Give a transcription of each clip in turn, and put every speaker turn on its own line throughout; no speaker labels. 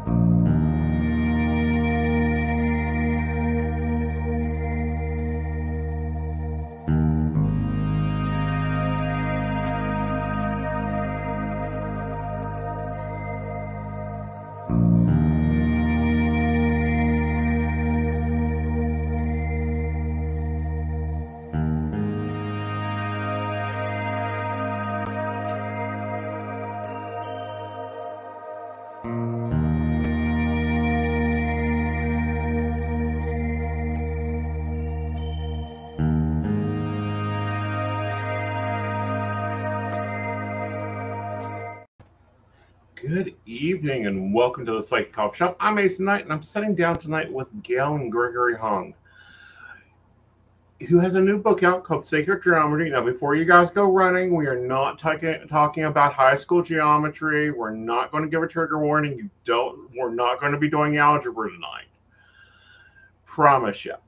Good evening and welcome to the Psychic Coffee Shop. I'm Mason Knight and I'm sitting down tonight with Gail and Gregory Hung, who has a new book out called Sacred Geometry. Now, before you guys go running, we are not talking about high school geometry. We're not going to give a trigger warning. We're not going to be doing algebra tonight. Promise you.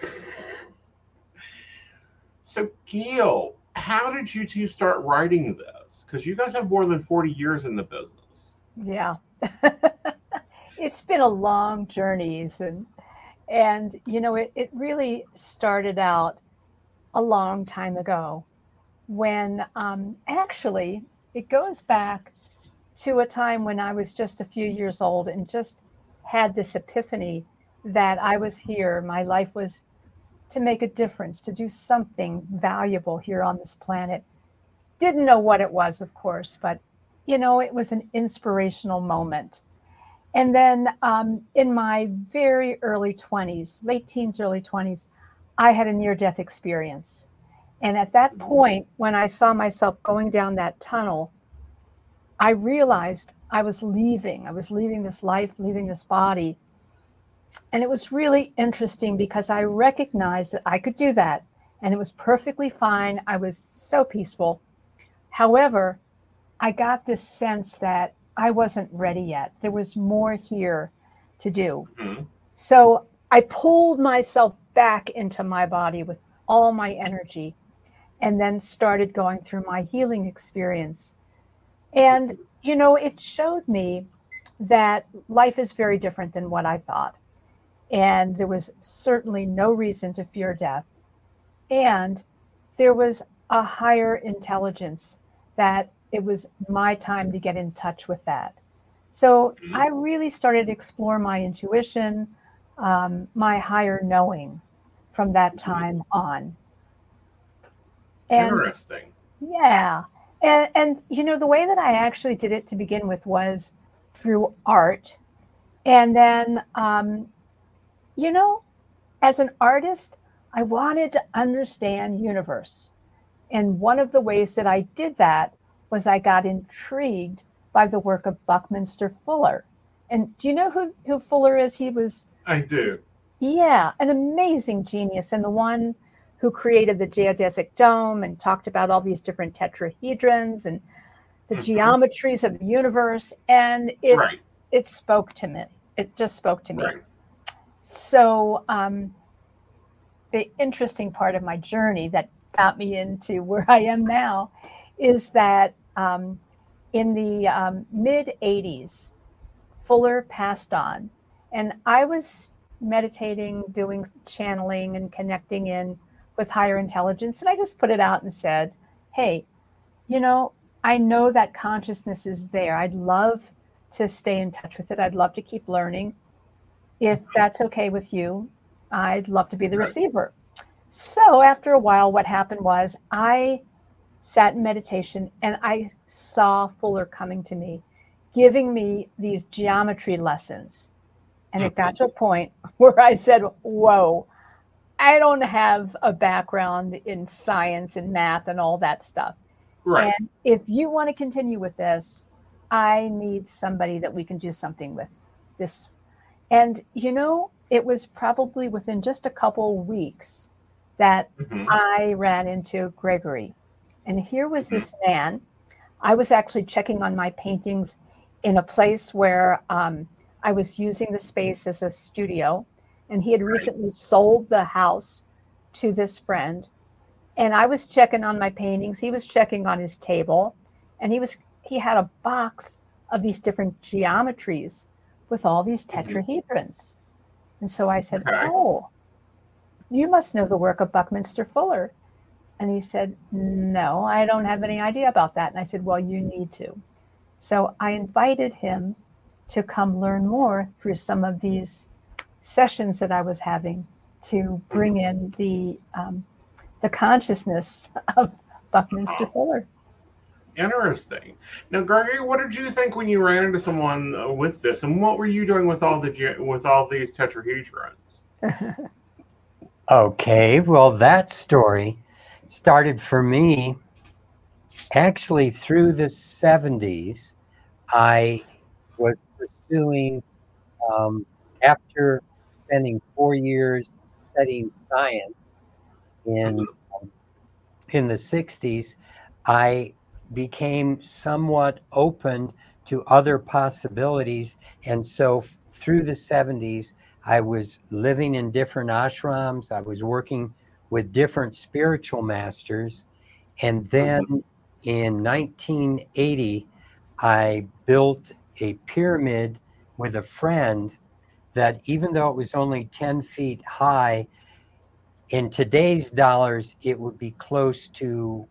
So, Gail, how did you two start writing this? Because you guys have more than 40 years in the business.
Yeah. It's been a long journey, and you know, it really started out a long time ago when actually it goes back to a time when I was just a few years old and just had this epiphany that I was here. My life was to make a difference, to do something valuable here on this planet. Didn't know what it was, of course, but you know, it was an inspirational moment. And then in my very early 20s, late teens, early 20s, I had a near-death experience. And at that point, when I saw myself going down that tunnel, I realized I was leaving this life, leaving this body. And it was really interesting because I recognized that I could do that. And it was perfectly fine. I was so peaceful. However, I got this sense that I wasn't ready yet. There was more here to do. Mm-hmm. So I pulled myself back into my body with all my energy and then started going through my healing experience. And, you know, it showed me that life is very different than what I thought. And there was certainly no reason to fear death. And there was a higher intelligence that it was my time to get in touch with that. So I really started to explore my intuition, my higher knowing from that time on.
And, interesting.
Yeah. And, you know, the way that I actually did it to begin with was through art. And then, you know, as an artist, I wanted to understand universe. And one of the ways that I did that was I got intrigued by the work of Buckminster Fuller. And do you know who Fuller is?
I do.
Yeah, an amazing genius, and the one who created the geodesic dome and talked about all these different tetrahedrons and the geometries of the universe. And it spoke to me. It just spoke to me. Right. So the interesting part of my journey that got me into where I am now is that in the mid 80s, Fuller passed on, and I was meditating, doing channeling and connecting in with higher intelligence. And I just put it out and said, hey, you know, I know that consciousness is there. I'd love to stay in touch with it. I'd love to keep learning. If that's okay with you, I'd love to be the receiver. So after a while, what happened was I sat in meditation and I saw Fuller coming to me, giving me these geometry lessons. And it got to a point where I said, whoa, I don't have a background in science and math and all that stuff. Right. And if you want to continue with this, I need somebody that we can do something with this. And, you know, it was probably within just a couple of weeks that I ran into Gregory. And here was this man. I was actually checking on my paintings in a place where I was using the space as a studio. And he had recently sold the house to this friend. And I was checking on my paintings. He was checking on his table. And he had a box of these different geometries with all these
Mhm.
tetrahedrons. And so I said,
Okay.
oh, you must know the work of Buckminster Fuller. And he said, no, I don't have any idea about that. And I said, well, you need to. So I invited him to come learn more through some of these sessions that I was having to bring in the consciousness of Buckminster Fuller.
Interesting. Now, Gregory, what did you think when you ran into someone with this, and what were you doing with with all these tetrahedrons?
Okay, well, that story started for me actually through the 70s. I was pursuing, after spending 4 years studying science in
Mhm.
in the 60s, I became somewhat open to other possibilities. And so through the 70s, I was living in different ashrams. I was working with different spiritual masters. And then
Mhm.
in 1980, I built a pyramid with a friend that, even though it was only 10 feet high, in today's dollars, it would be close to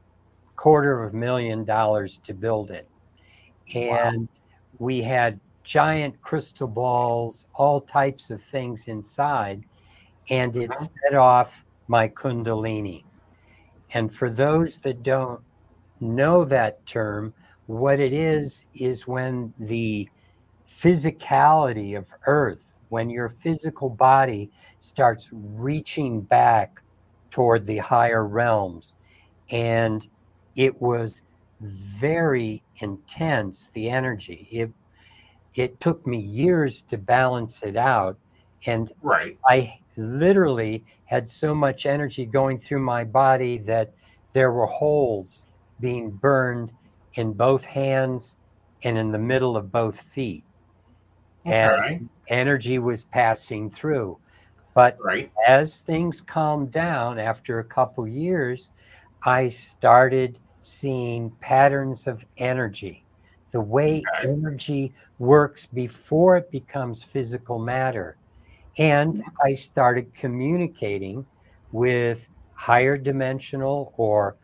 $250,000 to build it.
Wow.
And we had giant crystal balls, all types of things inside, and it
Mhm.
set off my Kundalini. And for those that don't know that term, what it is when the physicality of Earth, when your physical body starts reaching back toward the higher realms. And it was very intense, the energy. It took me years to balance it out. And
Right.
I literally had so much energy going through my body that there were holes being burned in both hands and in the middle of both feet as
Okay.
energy was passing through. But
Right.
as things calmed down after a couple years, I started seeing patterns of energy, the way
Okay.
energy works before it becomes physical matter. And I started communicating with higher dimensional or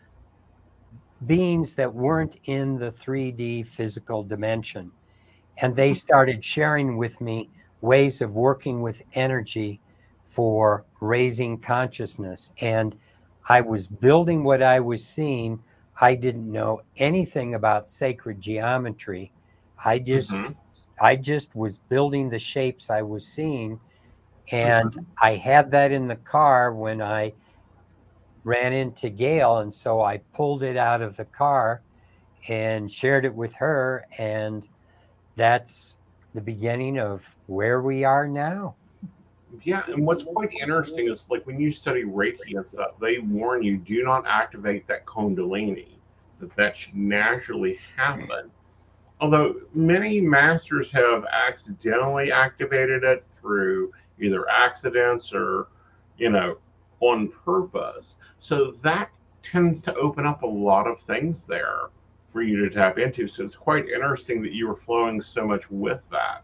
beings that weren't in the 3D physical dimension. And they started sharing with me ways of working with energy for raising consciousness. And I was building what I was seeing. I didn't know anything about sacred geometry. I just
Mhm.
I just was building the shapes I was seeing. And
Mhm.
I had that in the car when I ran into Gail. And so I pulled it out of the car and shared it with her. And that's the beginning of where we are now.
Yeah, and what's quite interesting is like when you study Reiki and stuff, they warn you do not activate that Kundalini, that should naturally happen. Although many masters have accidentally activated it through either accidents or, you know, on purpose. So that tends to open up a lot of things there for you to tap into. So it's quite interesting that you were flowing so much with that.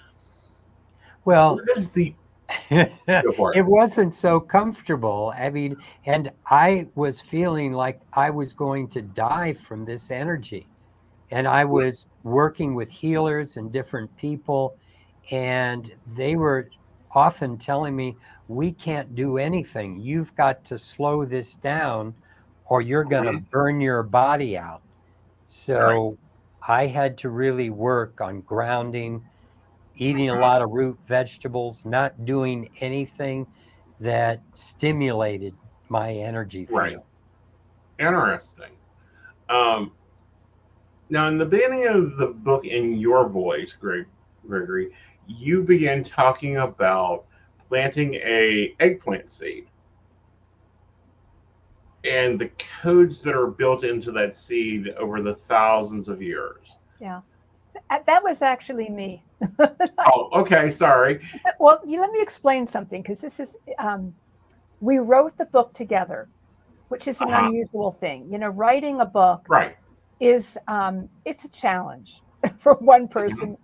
Well,
What is the go for it?
it wasn't so comfortable. I mean, and I was feeling like I was going to die from this energy. And I was working with healers and different people, and they were often telling me, we can't do anything. You've got to slow this down or you're going to
Mhm.
burn your body out.
Right.
So I had to really work on grounding, eating a
Mhm.
lot of root vegetables, not doing anything that stimulated my energy
Right.
field.
Interesting. Um, Now, in the beginning of the book, in your voice, Gregory, you begin talking about planting a eggplant seed and the codes that are built into that seed over the thousands of years.
Yeah, that was actually me.
Oh, okay, sorry.
Well, let me explain something because this is, we wrote the book together, which is an
Uh-huh.
unusual thing. Writing a book
Right.
is, it's a challenge for one
Mhm.
person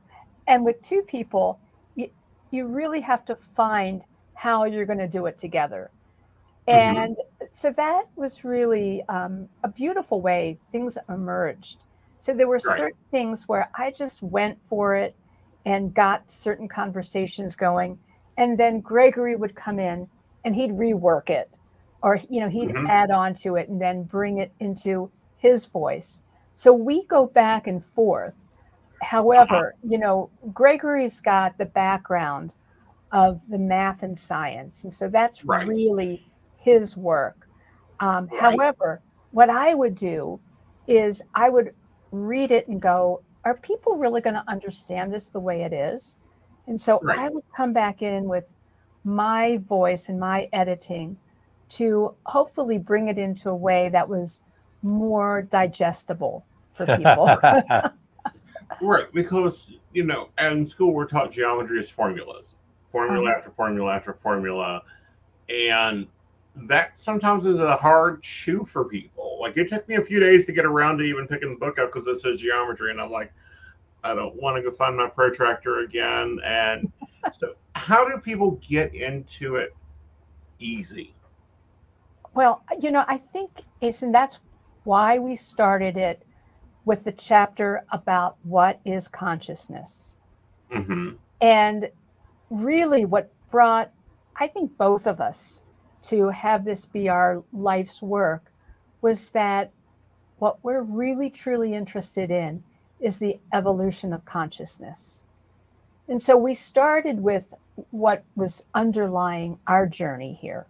And with two people, you really have to find how you're going to do it together. And so that was really a beautiful way things emerged. So there were
Right.
certain things where I just went for it and got certain conversations going. And then Gregory would come in and he'd rework it, or, he'd add on to it and then bring it into his voice. So we go back and forth. However, Gregory's got the background of the math and science. And so that's
Right.
really his work.
Right.
However, what I would do is I would read it and go, are people really going to understand this the way it is? And so
Right.
I would come back in with my voice and my editing to hopefully bring it into a way that was more digestible for people.
Right, because in school we're taught geometry as formulas, formula after formula after formula, and that sometimes is a hard shoe for people. Like, it took me a few days to get around to even picking the book up because it says geometry, and I'm like, I don't want to go find my protractor again. And so, how do people get into it easy?
Well, I think, Asen, that's why we started it with the chapter about what is consciousness. And really what brought, I think, both of us to have this be our life's work was that what we're really, truly interested in is the evolution of consciousness. And so we started with what was underlying our journey here.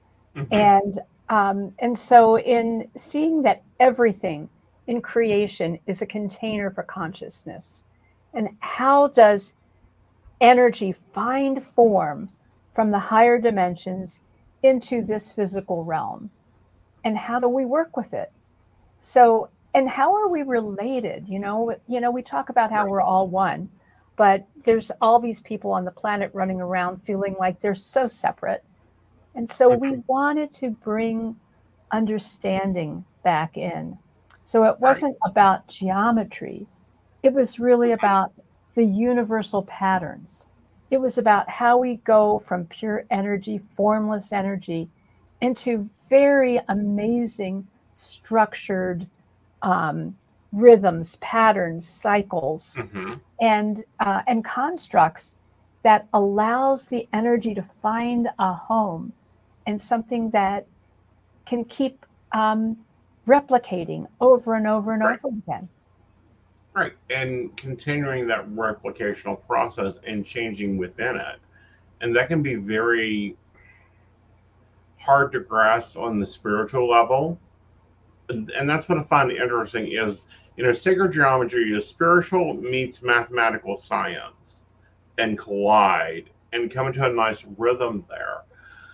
And so in seeing that everything in creation is a container for consciousness, and how does energy find form from the higher dimensions into this physical realm, and how do we work with it? So, and how are we related? We talk about how we're all one, but there's all these people on the planet running around feeling like they're so separate. And so we wanted to bring understanding back in. So it wasn't about geometry. It was really about the universal patterns. It was about how we go from pure energy, formless energy, into very amazing structured rhythms, patterns, cycles, and constructs that allows the energy to find a home and something that can keep replicating over and over and over again.
Right, and continuing that replicational process and changing within it. And that can be very hard to grasp on the spiritual level. And that's what I find interesting is, sacred geometry is spiritual meets mathematical science and collide and come into a nice rhythm there.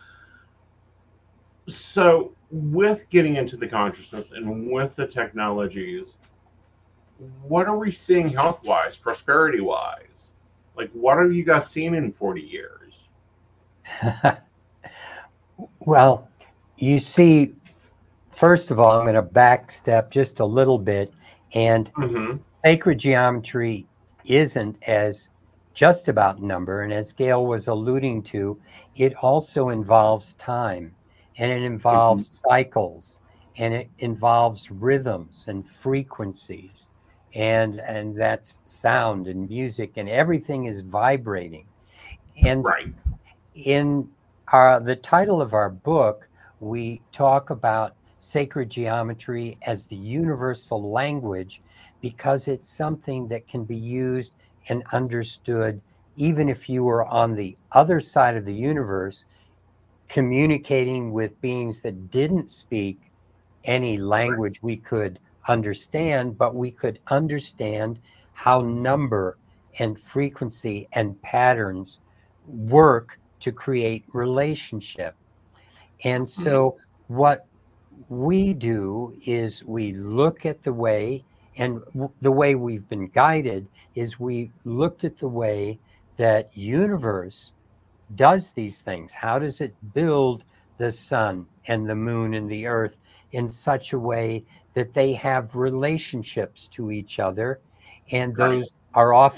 So with getting into the consciousness and with the technologies, what are we seeing health-wise, prosperity-wise? Like, what have you guys seen in 40 years?
Well, you see, first of all, I'm going to backstep just a little bit. And sacred geometry isn't as just about number. And as Gail was alluding to, it also involves time, and it involves cycles, and it involves rhythms and frequencies. And that's sound and music, and everything is vibrating. And in the title of our book, we talk about sacred geometry as the universal language, because it's something that can be used and understood even if you were on the other side of the universe, communicating with beings that didn't speak any language we could understand, but we could understand how number and frequency and patterns work to create relationship. And so what we do is we look at the way, and the way we've been guided is we looked at the way that universe does these things. How does it build the sun and the moon and the earth in such a way that they have relationships to each other? And those are often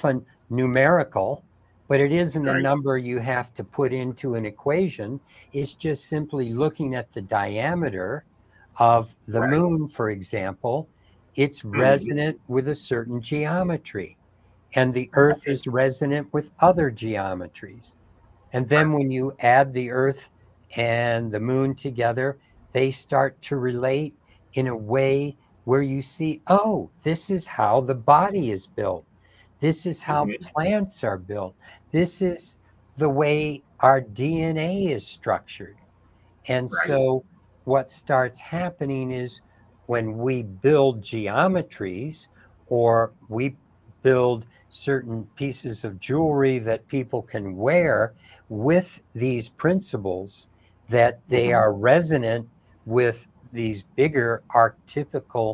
numerical, but it isn't a
Right.
number you have to put into an equation. It's just simply looking at the diameter of the
Right.
moon, for example. It's
Mhm.
resonant with a certain geometry, and the Earth is resonant with other geometries. And then when you add the Earth and the moon together, they start to relate in a way where you see, oh, this is how the body is built. This is how
Mhm.
plants are built. This is the way our DNA is structured. And
Right.
so what starts happening is when we build geometries or we build certain pieces of jewelry that people can wear with these principles, that they are resonant with these bigger archetypical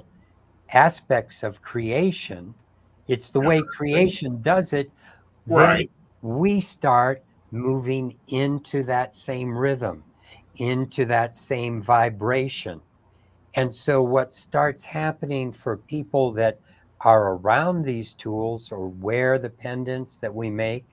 aspects of creation. It's the way
Interesting.
creation does it. Then
Right.
we start moving into that same rhythm, into that same vibration. And so, what starts happening for people that are around these tools or wear the pendants that we make,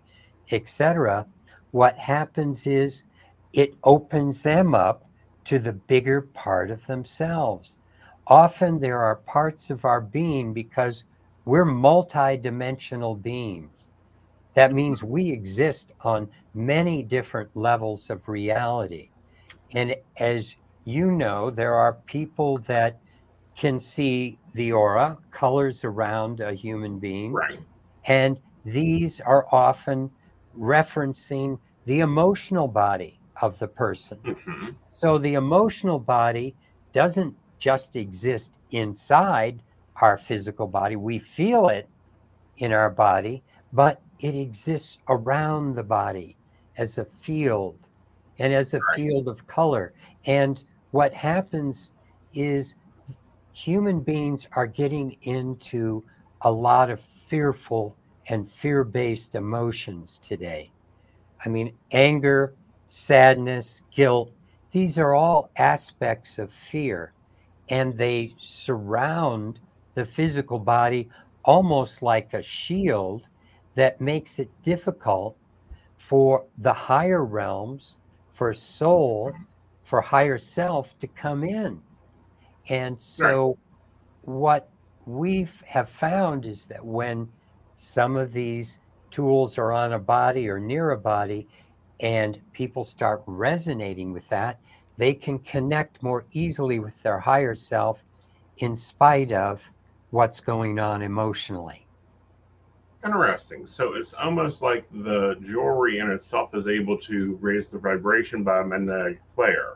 etc., what happens is it opens them up to the bigger part of themselves. Often there are parts of our being because we're multidimensional beings. That
Mhm.
means we exist on many different levels of reality. And as you know, there are people that can see the aura, colors around a human being,
Right.
and these are often referencing the emotional body of the person.
Mhm.
So the emotional body doesn't just exist inside our physical body, we feel it in our body, but it exists around the body as a field and as a
Right.
field of color. And what happens is human beings are getting into a lot of fearful and fear based emotions today. I mean, anger, sadness, guilt, these are all aspects of fear, and they surround the physical body almost like a shield that makes it difficult for the higher realms, for soul, for higher self to come in. And
Right.
so, what we have found is that when some of these tools are on a body or near a body, and people start resonating with that, they can connect more easily with their higher self in spite of what's going on emotionally.
Interesting. So it's almost like the jewelry in itself is able to raise the vibration by a magnetic flare.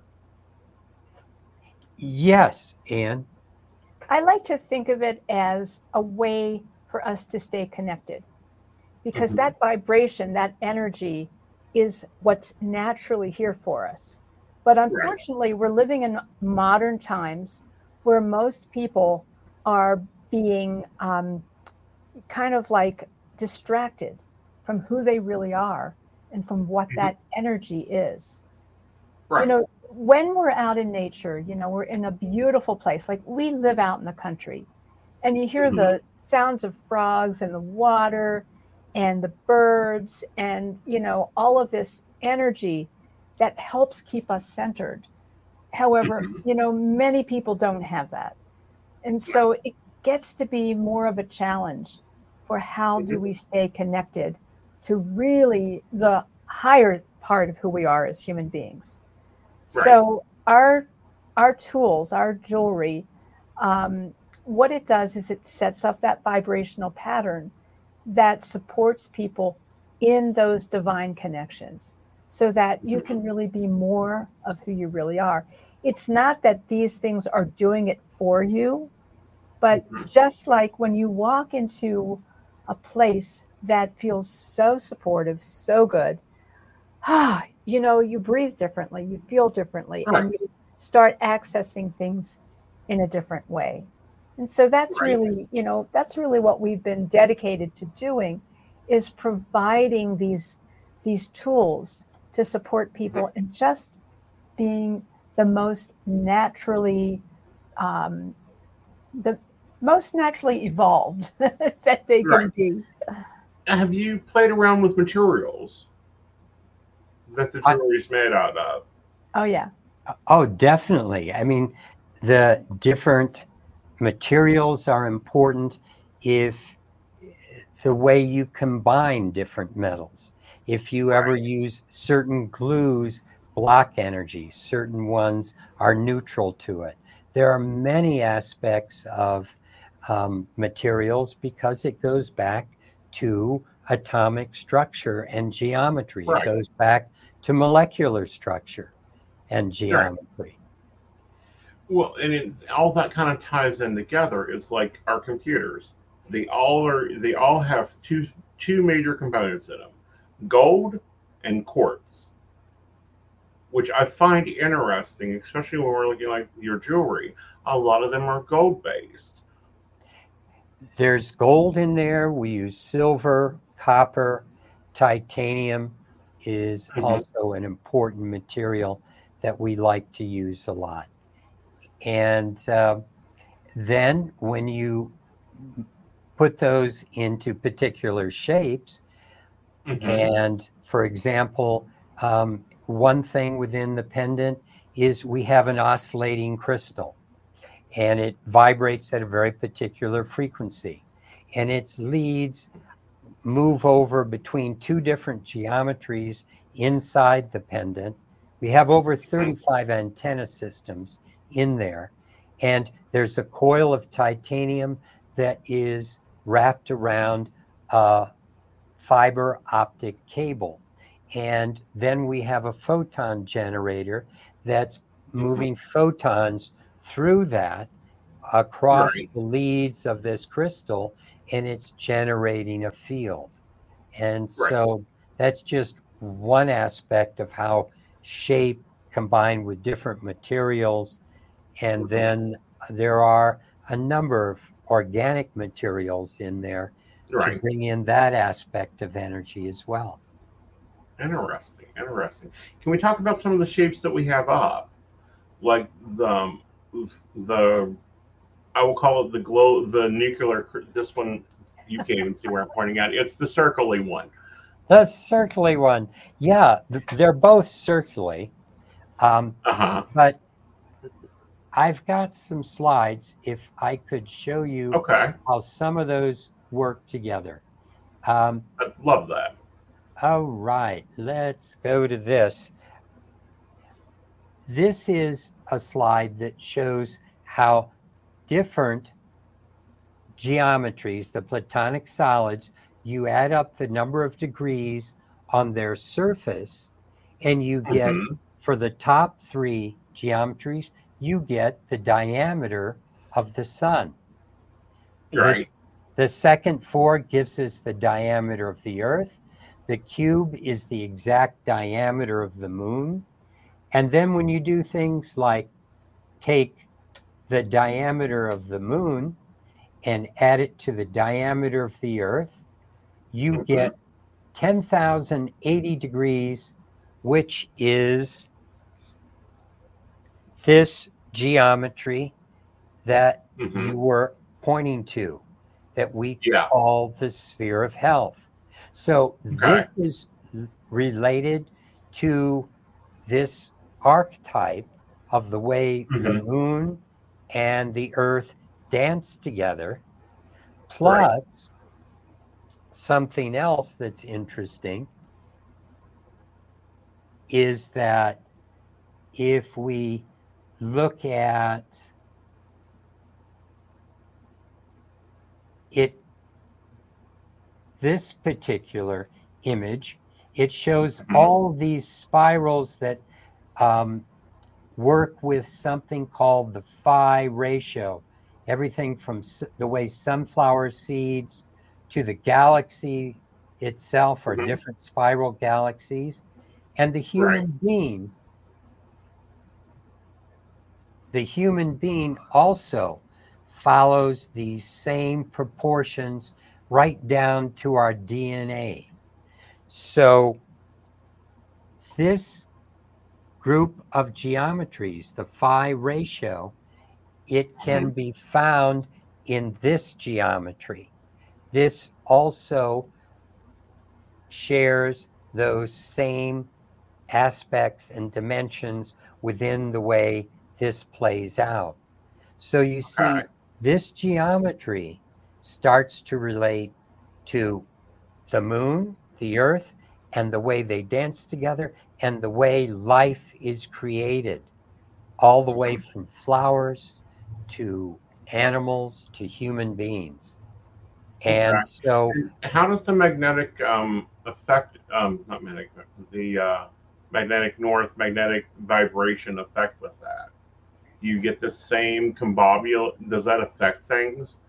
Yes, Anne.
I like to think of it as a way for us to stay connected because
Mhm.
that vibration, that energy is what's naturally here for us. But
Right.
unfortunately, we're living in modern times where most people are being kind of like distracted from who they really are and from what
Mhm.
that energy is. You
Right.
know, when we're out in nature, we're in a beautiful place, like we live out in the country, and you hear
Mhm.
the sounds of frogs and the water and the birds and, all of this energy that helps keep us centered. However,
Mhm.
many people don't have that. And
No.
so it gets to be more of a challenge for how do
Mhm.
we stay connected to really the higher part of who we are as human beings.
Right.
So our tools, our jewelry, um, what it does is it sets up that vibrational pattern that supports people in those divine connections so that you
Mhm.
can really be more of who you really are. It's not that these things are doing it for you, but
Mhm.
just like when you walk into a place that feels so supportive, so good, you breathe differently, you feel differently,
Right.
and you start accessing things in a different way. And so
Right.
that's really what we've been dedicated to doing is providing these tools to support
Mhm.
people and just being the most naturally um, the most naturally evolved that they can
Right.
be.
have you played around with materials that the jewelry is made out of?
Oh, yeah.
Oh, definitely. I mean, the different materials are important if the way you combine different metals. If you ever use certain glues, block energy, certain ones are neutral to it. There are many aspects of materials because it goes back to atomic structure and geometry. It goes back to molecular structure and geometry.
Well, and all that kind of ties in together. It's like our computers. They all have two major components in them: gold and quartz, which I find interesting, especially when we're looking like your jewelry. A lot of them are gold based.
There's gold in there. We use silver, copper, titanium is also an important material that we like to use a lot. And then when you put those into particular shapes, and for example, one thing within the pendant is we have an oscillating crystal, and it vibrates at a very particular frequency, and its leads move over between two different geometries inside the pendant. We have over 35 antenna systems in there, and there's a coil of titanium that is wrapped around a fiber optic cable. And then we have a photon generator that's moving photons through that across the leads of this crystal, and it's generating a field. And so that's just one aspect of how shape combined with different materials. And then there are a number of organic materials in there to bring in that aspect of energy as well.
Interesting. Can we talk about some of the shapes that we have up? Like the I will call it the nuclear. This one, you can't even see where I'm pointing at. It's the circly one.
The circly one. Yeah, they're both circly. But I've got some slides if I could show you how some of those work together.
I'd love that.
All right, let's go to this. This is a slide that shows how different geometries, the platonic solids, you add up the number of degrees on their surface, and you get, for the top three geometries, you get the diameter of the sun. The second four gives us the diameter of the earth. The cube is the exact diameter of the moon. And then when you do things like take the diameter of the moon and add it to the diameter of the earth, you get 10,080 degrees, which is this geometry that you were pointing to, that we call the sphere of health. So this is related to this archetype of the way the moon and the earth dance together, plus something else that's interesting is that if we look at it, this particular image, it shows all these spirals that work with something called the phi ratio. Everything from the way sunflower seeds to the galaxy itself are different spiral galaxies. And the human being also follows these same proportions right down to our DNA. So this group of geometries, the phi ratio, it can be found in this geometry. This also shares those same aspects and dimensions within the way this plays out. So you see,
Okay.
this geometry starts to relate to the moon, the earth, and the way they dance together, and the way life is created, all the way from flowers to animals to human beings.
Okay.
And so,
And how does the magnetic affect not magnetic the magnetic north magnetic vibration affect with that? You get the same combobule. Does that affect things?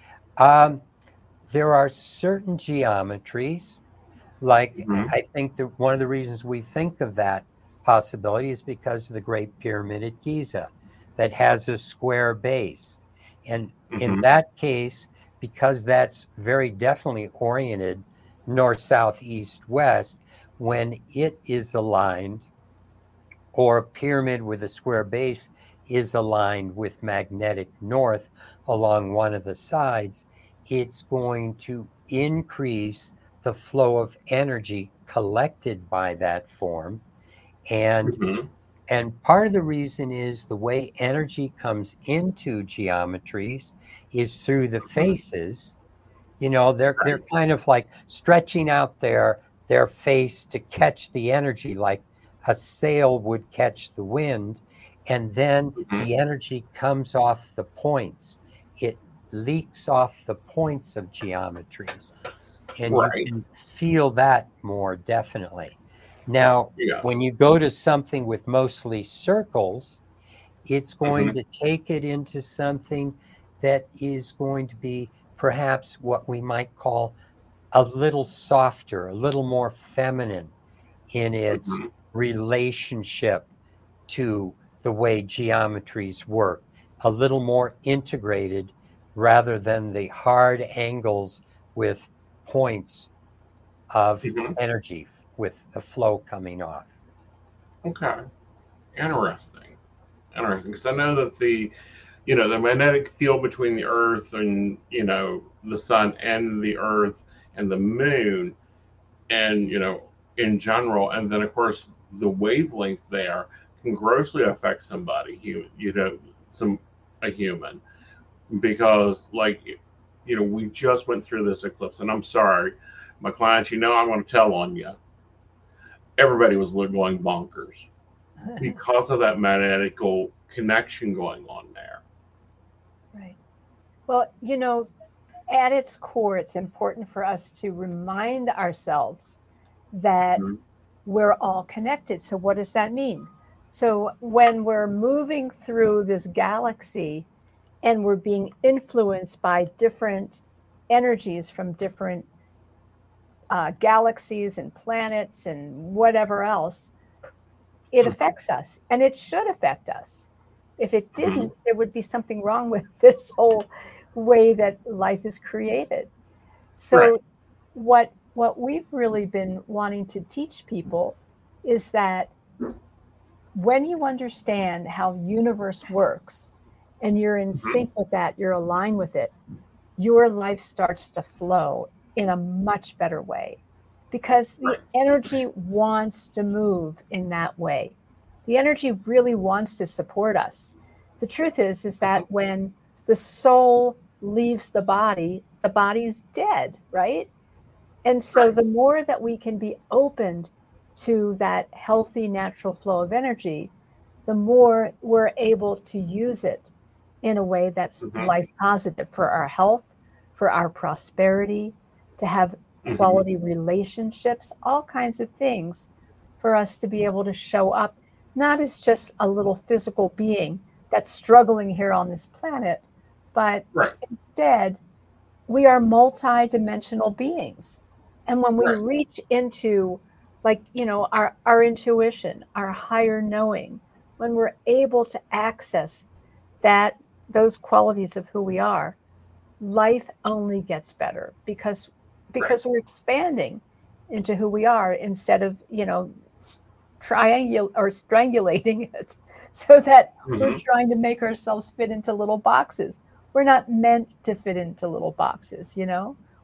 um, there are certain geometries, like
Hmm.
I think that one of the reasons we think of that possibility is because of the Great Pyramid at Giza that has a square base. And in
Hmm.
that case, because that's very definitely oriented north, south, east, west, when it is aligned, or a pyramid with a square base is aligned with magnetic north along one of the sides, it's going to increase the flow of energy collected by that form. And
Hmm.
and part of the reason is the way energy comes into geometries is through the faces. You know, they're
Right.
kind of like stretching out their face to catch the energy, like a sail would catch the wind, and then
Hmm.
the energy comes off the points. It leaks off the points of geometries, and you
Right.
can feel that more definitely. Now, when
Yes.
you go to something with mostly circles, it's going
Hmm.
to take it into something that is going to be perhaps what we might call a little softer, a little more feminine in its
Hmm.
relationship to the way geometries work, a little more integrated rather than the hard angles with points of
Hmm.
energy with the flow coming off.
Okay. Interesting. Interesting. Because I know that the magnetic field between the Earth and the Sun and the Earth and the Moon and in general, and then of course the wavelength there can grossly affect somebody, some a human, because like we just went through this eclipse, and I'm sorry, my clients, I'm going to tell on you. Everybody was going bonkers because of that magnetical connection going on there.
Right. Well, at its core, it's important for us to remind ourselves that
Mhm.
we're all connected. So, what does that mean? So, when we're moving through this galaxy and we're being influenced by different energies from different galaxies and planets and whatever else, it affects us and it should affect us. If it
Mhm.
didn't, there would be something wrong with this whole way that life is created.
Right.
So what we've really been wanting to teach people is that when you understand how universe works and you're in
Mhm.
sync with that, you're aligned with it, your life starts to flow in a much better way because the
Right.
energy wants to move in that way. The energy really wants to support us. The truth is
Mhm.
that when the soul leaves the body's dead, right? And so
Right.
the more that we can be opened to that healthy natural flow of energy, the more we're able to use it in a way that's
Mhm.
life positive for our health, for our prosperity, to have
Mhm.
quality relationships, all kinds of things for us to be able to show up, not as just a little physical being that's struggling here on this planet, but
Right.
instead we are multi-dimensional beings. And when we
Right.
reach into like our intuition, our higher knowing, when we're able to access that those qualities of who we are, life only gets better
Right.
because we're expanding into who we are instead of triangul or strangulating it so that we're
Mhm.
trying to make ourselves fit into little boxes. We're not meant to fit into little boxes.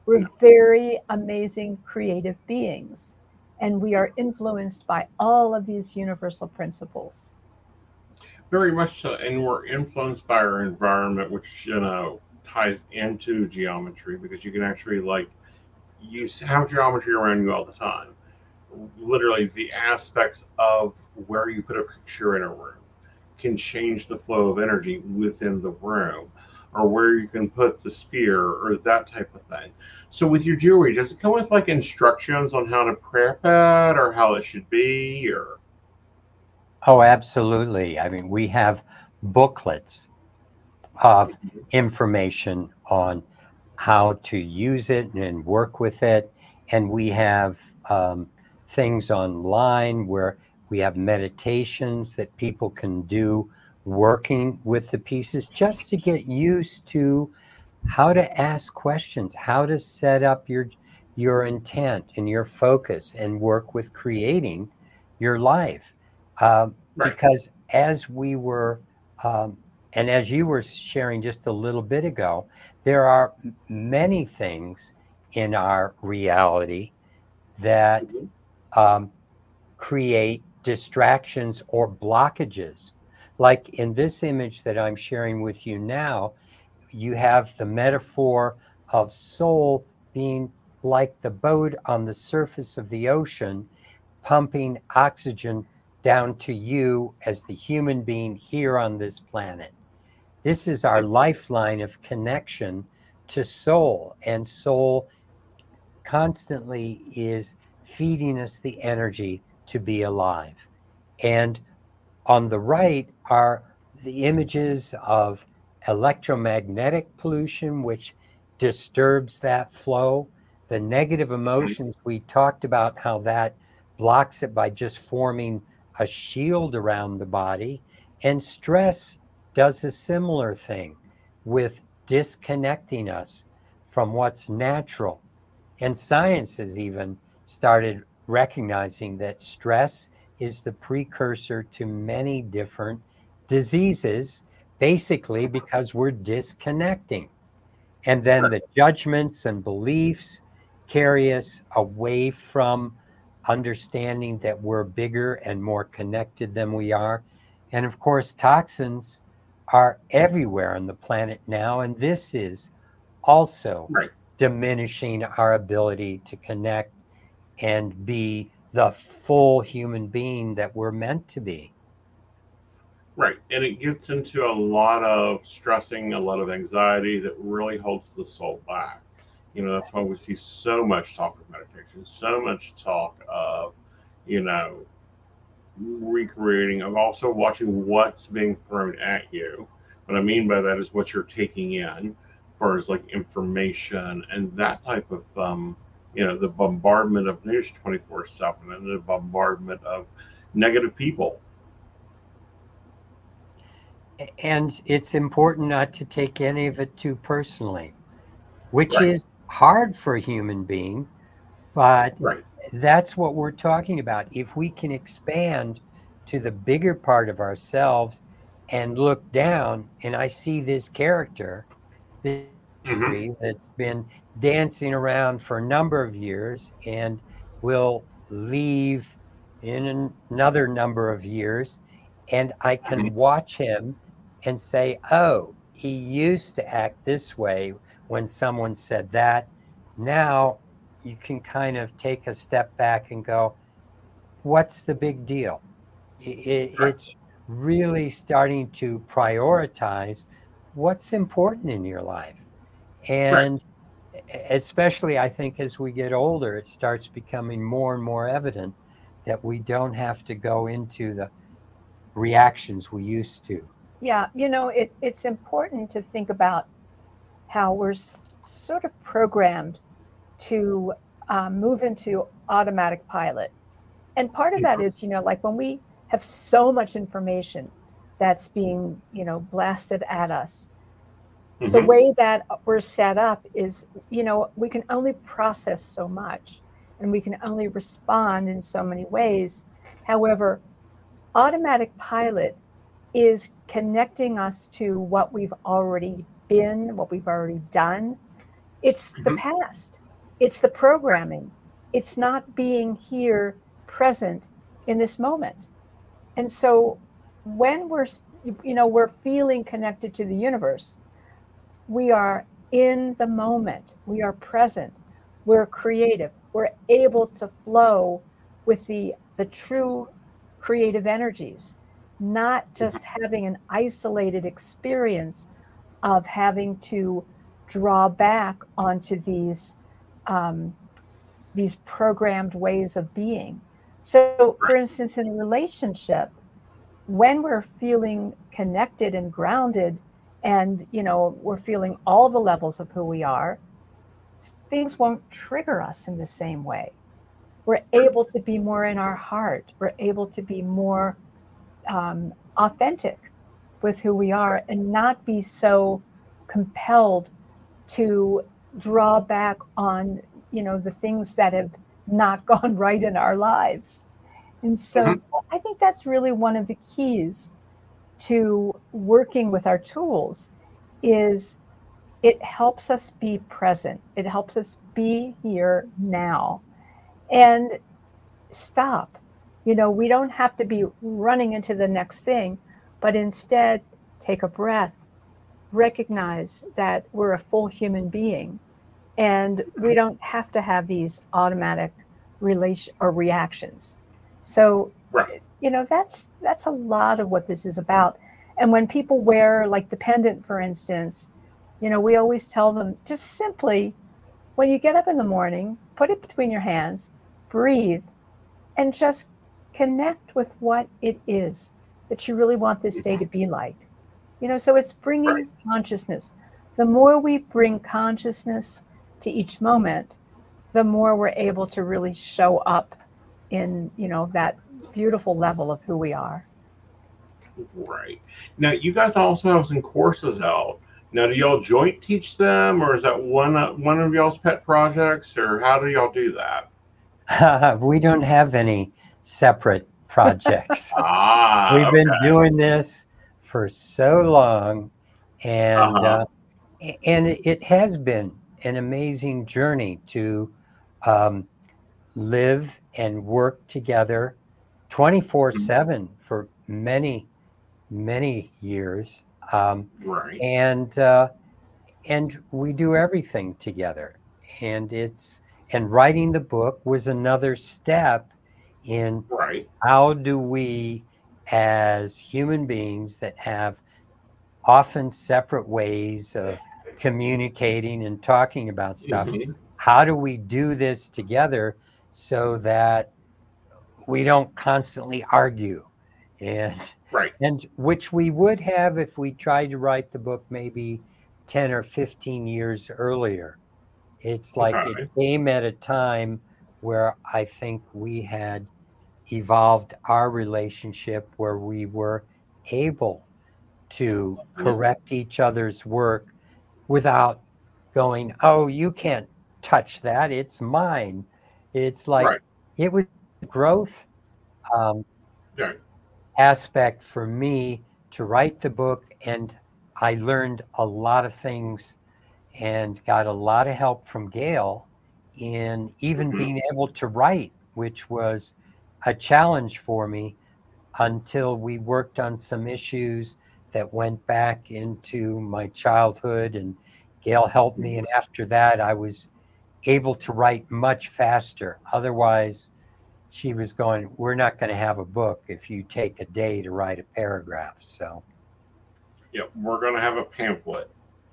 We're very amazing creative beings, and we are influenced by all of these universal principles.
Very much so, and we're influenced by our environment, which ties into geometry because you can actually you have geometry around you all the time. Literally, the aspects of where you put a picture in a room can change the flow of energy within the room, or where you can put the spear or that type of thing. So with your jewelry, does it come with like instructions on how to prep it or how it should be, or?
Oh, absolutely. I mean, we have booklets of information on how to use it and work with it. And we have things online where we have meditations that people can do working with the pieces just to get used to how to ask questions, how to set up your intent and your focus and work with creating your life.
Right.
Because as we were, and as you were sharing just a little bit ago, there are many things in our reality that create distractions or blockages. Like in this image that I'm sharing with you now, you have the metaphor of soul being like the boat on the surface of the ocean, pumping oxygen down to you as the human being here on this planet. This is our lifeline of connection to soul, and soul constantly is feeding us the energy to be alive. And on the right are the images of electromagnetic pollution, which disturbs that flow. The negative emotions, we talked about how that blocks it by just forming a shield around the body. And stress does a similar thing with disconnecting us from what's natural. And science has even started recognizing that stress is the precursor to many different diseases, basically because we're disconnecting. And then the judgments and beliefs carry us away from understanding that we're bigger and more connected than we are. And of course, toxins are everywhere on the planet now. And this is also
Right.
diminishing our ability to connect and be the full human being that we're meant to be.
Right. And it gets into a lot of stressing, a lot of anxiety that really holds the soul back. That's why we see so much talk of meditation, so much talk of, you know, recreating, of also watching what's being thrown at you. What I mean by that is what you're taking in, as far as like information and that type of, the bombardment of news 24/7 and the bombardment of negative people.
And it's important not to take any of it too personally, which
Right.
is hard for a human being, but
Right.
that's what we're talking about. If we can expand to the bigger part of ourselves and look down, and I see this character
Hmm.
that's been dancing around for a number of years and will leave in another number of years, and I can watch him and say, oh, he used to act this way when someone said that. Now you can kind of take a step back and go, what's the big deal?
Right.
It's really starting to prioritize what's important in your life.
Right.
And especially, I think, as we get older, it starts becoming more and more evident that we don't have to go into the reactions we used to.
Yeah, it's important to think about how we're sort of programmed to move into automatic pilot. And part of that is, like when we have so much information that's being, blasted at us, the
Hmm.
way that we're set up is, we can only process so much and we can only respond in so many ways. However, automatic pilot is connecting us to what we've already been, what we've already done. It's the past. It's the programming. It's not being here present in this moment. And so when we're feeling connected to the universe, we are in the moment. We are present. We're creative. We're able to flow with the true creative energies, not just having an isolated experience of having to draw back onto these programmed ways of being. So, for instance, in a relationship, when we're feeling connected and grounded, and we're feeling all the levels of who we are, things won't trigger us in the same way. We're able to be more in our heart. We're able to be more authentic with who we are, and not be so compelled to draw back on the things that have not gone right in our lives. And so I think that's really one of the keys to working with our tools. Is it helps us be present. It helps us be here now and stop. We don't have to be running into the next thing, but instead take a breath, recognize that we're a full human being, and we don't have to have these automatic reactions. So, that's a lot of what this is about. And when people wear, like, the pendant, for instance, we always tell them, just simply, when you get up in the morning, put it between your hands, breathe, and just connect with what it is that you really want this day to be like. So it's bringing consciousness. The more we bring consciousness to each moment, the more we're able to really show up in, that beautiful level of who we are.
Right. Now, you guys also have some courses out. Now, do y'all joint teach them, or is that one of y'all's pet projects, or how do y'all do that?
We don't have any separate projects.
We've
been doing this for so long, and it has been an amazing journey to live and work together 24/7 for many years. And we do everything together. And writing the book was another step in how do we, as human beings that have often separate ways of communicating and talking about stuff, how do we do this together so that we don't constantly argue? And which we would have if we tried to write the book maybe 10 or 15 years earlier. It's like it came at a time where I think we had evolved our relationship, where we were able to correct each other's work without going, oh, you can't touch that, it's mine. It's like it was growth aspect for me to write the book, and I learned a lot of things and got a lot of help from Gail in even being able to write, which was a challenge for me until we worked on some issues that went back into my childhood, and Gail helped me. And after that, I was able to write much faster. Otherwise, she was going, we're not going to have a book if you take a day to write a paragraph. So,
yep, we're going to have a pamphlet.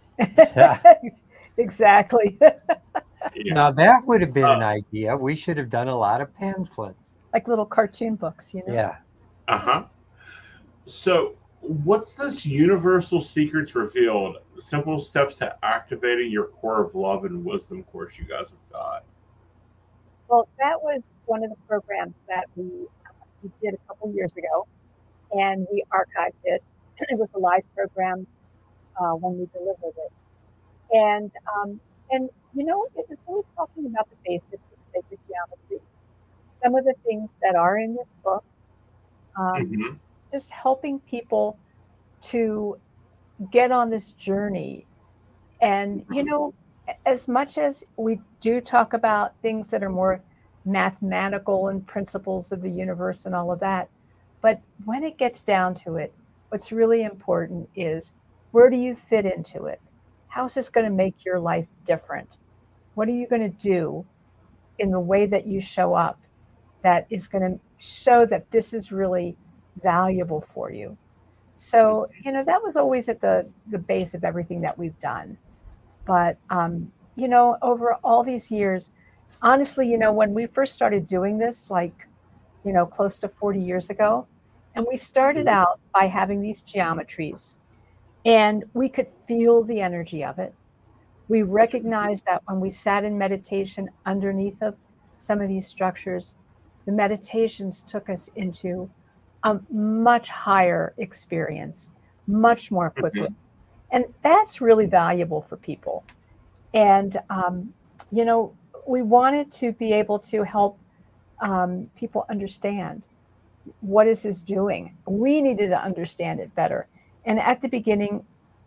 Exactly.
Now, that would have been an idea. We should have done a lot of pamphlets.
Like little cartoon books,
Yeah.
So, what's this Universal Secrets Revealed? Simple Steps to Activating Your Core of Love and Wisdom course you guys have got?
Well, that was one of the programs that we did a couple years ago, and we archived it. It was a live program when we delivered it. And it was really talking about the basics of sacred geometry. Some of the things that are in this book, just helping people to get on this journey. And, as much as we do talk about things that are more mathematical and principles of the universe and all of that, but when it gets down to it, what's really important is, where do you fit into it? How's this going to make your life different? What are you going to do in the way that you show up that is going to show that this is really valuable for you? So, that was always at the base of everything that we've done. But, over all these years, honestly, when we first started doing this, like, close to 40 years ago, and we started out by having these geometries, and we could feel the energy of it. We recognized that when we sat in meditation underneath of some of these structures, the meditations took us into a much higher experience, much more quickly. And that's really valuable for people. And, we wanted to be able to help people understand, what is this doing? We needed to understand it better. And at the beginning,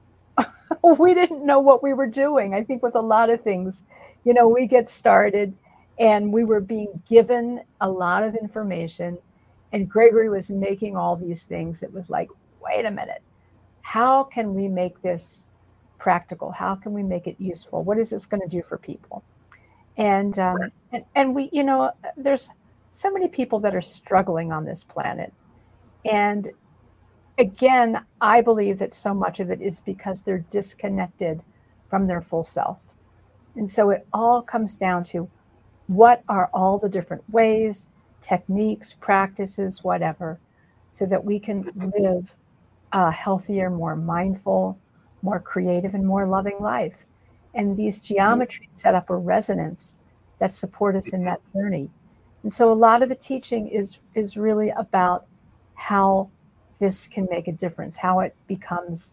we didn't know what we were doing. I think with a lot of things, we get started and we were being given a lot of information, and Gregory was making all these things. It was like, wait a minute, how can we make this practical? How can we make it useful? What is this going to do for people? And we, there's so many people that are struggling on this planet. And again, I believe that so much of it is because they're disconnected from their full self. And so it all comes down to, what are all the different ways, techniques, practices, whatever, so that we can live a healthier, more mindful, more creative, and more loving life. And these geometries set up a resonance that support us in that journey. And so a lot of the teaching is really about how this can make a difference, how it becomes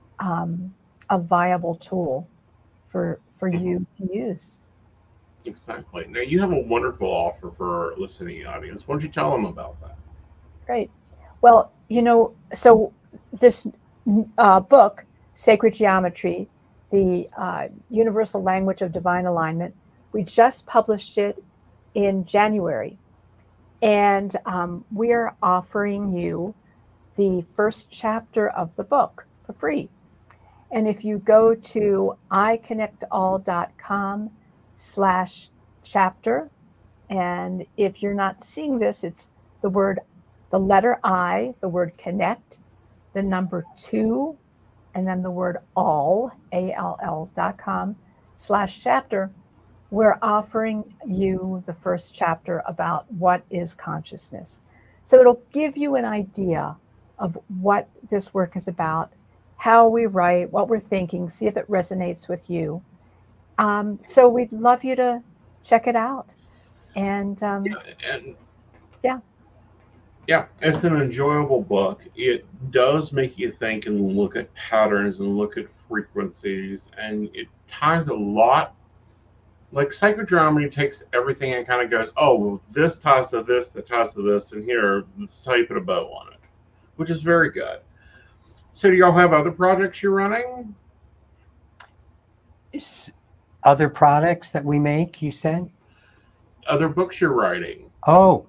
a viable tool for you to use.
Exactly. Now, you have a wonderful offer for our listening audience. Why don't you tell them about that?
Great. Well, so this book, Sacred Geometry, the Universal Language of Divine Alignment, we just published it in January. And we are offering you the first chapter of the book for free. And if you go to iconnectall.com/chapter, and if you're not seeing this, it's the letter I, the word connect, the number 2, and then the word all, ALL.com/chapter. We're offering you the first chapter about what is consciousness. So it'll give you an idea of what this work is about, how we write, what we're thinking, see if it resonates with you. So we'd love you to check it out. And
yeah, it's an enjoyable book. It does make you think and look at patterns and look at frequencies, and it ties a lot. Like psychogeometry takes everything and kind of goes, oh, well, this ties to this, that ties to this, and here, this is how you put a bow on it, which is very good. So do y'all have other projects you're running?
Other products that we make, you said?
Other books you're writing?
Oh,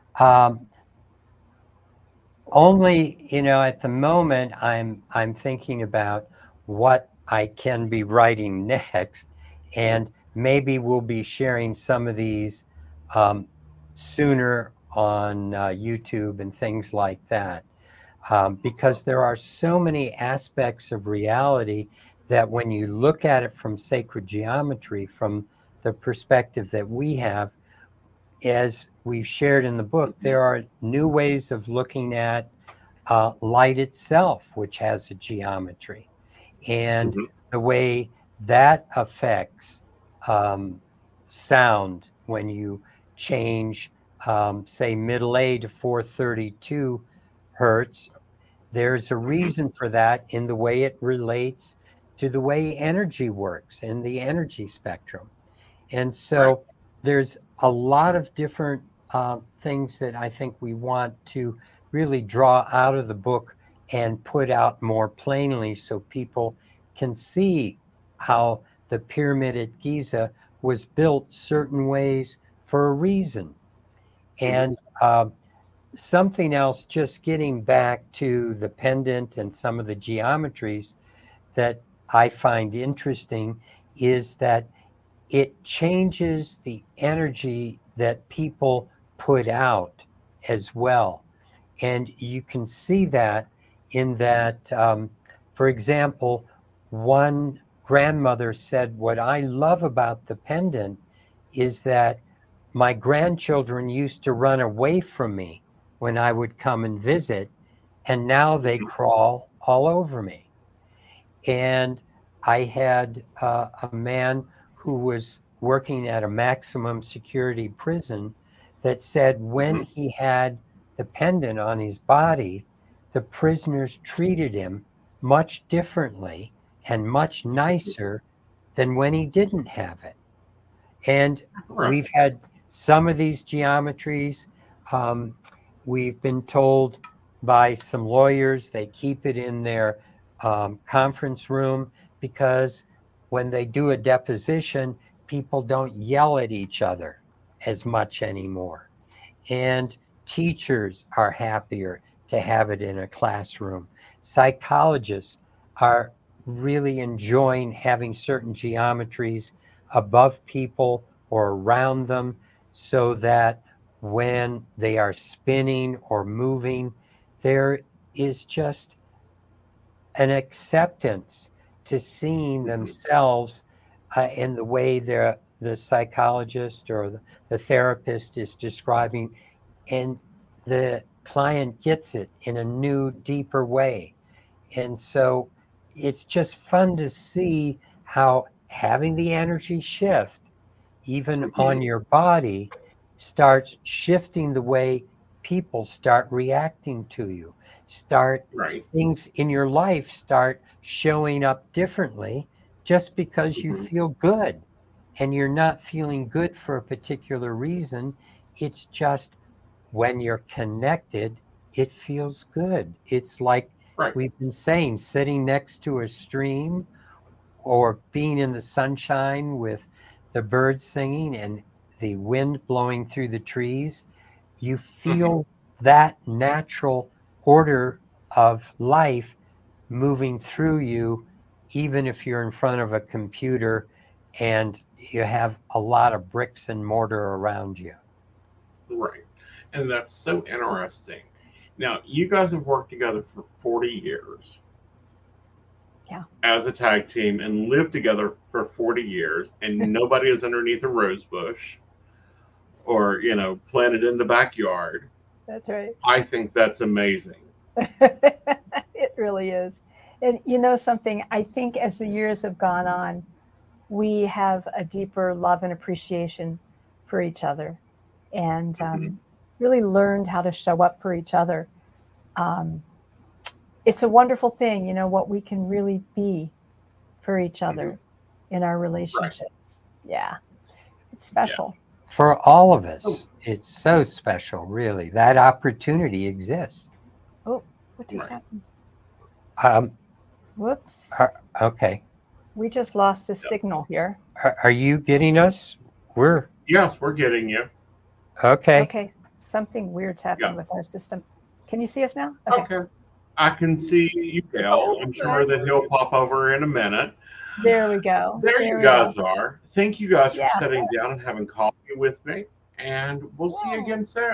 only, at the moment, I'm thinking about what I can be writing next, and maybe we'll be sharing some of these sooner on YouTube and things like that, because there are so many aspects of reality that when you look at it from sacred geometry, from the perspective that we have, as we've shared in the book, there are new ways of looking at light itself, which has a geometry, and the way that affects sound when you change, say, middle A to 432 hertz. There's a reason for that in the way it relates to the way energy works in the energy spectrum. And so there's a lot of different things that I think we want to really draw out of the book and put out more plainly so people can see how the pyramid at Giza was built certain ways for a reason. And something else, just getting back to the pendant and some of the geometries that I find interesting, is that it changes the energy that people put out as well. And you can see that in that, for example, one grandmother said, what I love about the pendant is that my grandchildren used to run away from me when I would come and visit, and now they crawl all over me. And I had a man who was working at a maximum security prison that said when he had the pendant on his body, the prisoners treated him much differently and much nicer than when he didn't have it. And we've had some of these geometries. We've been told by some lawyers they keep it in their conference room because when they do a deposition, people don't yell at each other as much anymore. And teachers are happier to have it in a classroom. Psychologists are really enjoying having certain geometries above people or around them so that when they are spinning or moving, there is just an acceptance to seeing themselves in the way the psychologist or the therapist is describing, and the client gets it in a new, deeper way. And so it's just fun to see how having the energy shift, even on your body, starts shifting the way people start reacting to you. Things in your life start showing up differently just because you feel good. And you're not feeling good for a particular reason. It's just when you're connected, it feels good. It's like we've been saying, sitting next to a stream or being in the sunshine with the birds singing and the wind blowing through the trees. You feel that natural order of life moving through you, even if you're in front of a computer and you have a lot of bricks and mortar around you.
Right. And that's so interesting. Now, you guys have worked together for 40 years.
Yeah.
As a tag team and lived together for 40 years, and nobody is underneath a rose bush or, planted in the backyard.
That's right.
I think that's amazing.
It really is. And something, I think as the years have gone on, we have a deeper love and appreciation for each other, and really learned how to show up for each other. It's a wonderful thing, what we can really be for each other in our relationships. Right. Yeah, it's special.
Yeah. For all of us, it's so special, really. That opportunity exists.
Oh, what just happened? Whoops.
Okay.
We just lost the signal here.
Are you getting us?
Yes, we're getting you.
Okay.
Okay. Something weird's happened with our system. Can you see us now?
Okay. I can see you, Gail. I'm sure that he'll pop over in a minute.
There we go.
There you guys are. Thank you guys for sitting down and having coffee with me. And we'll see you again soon.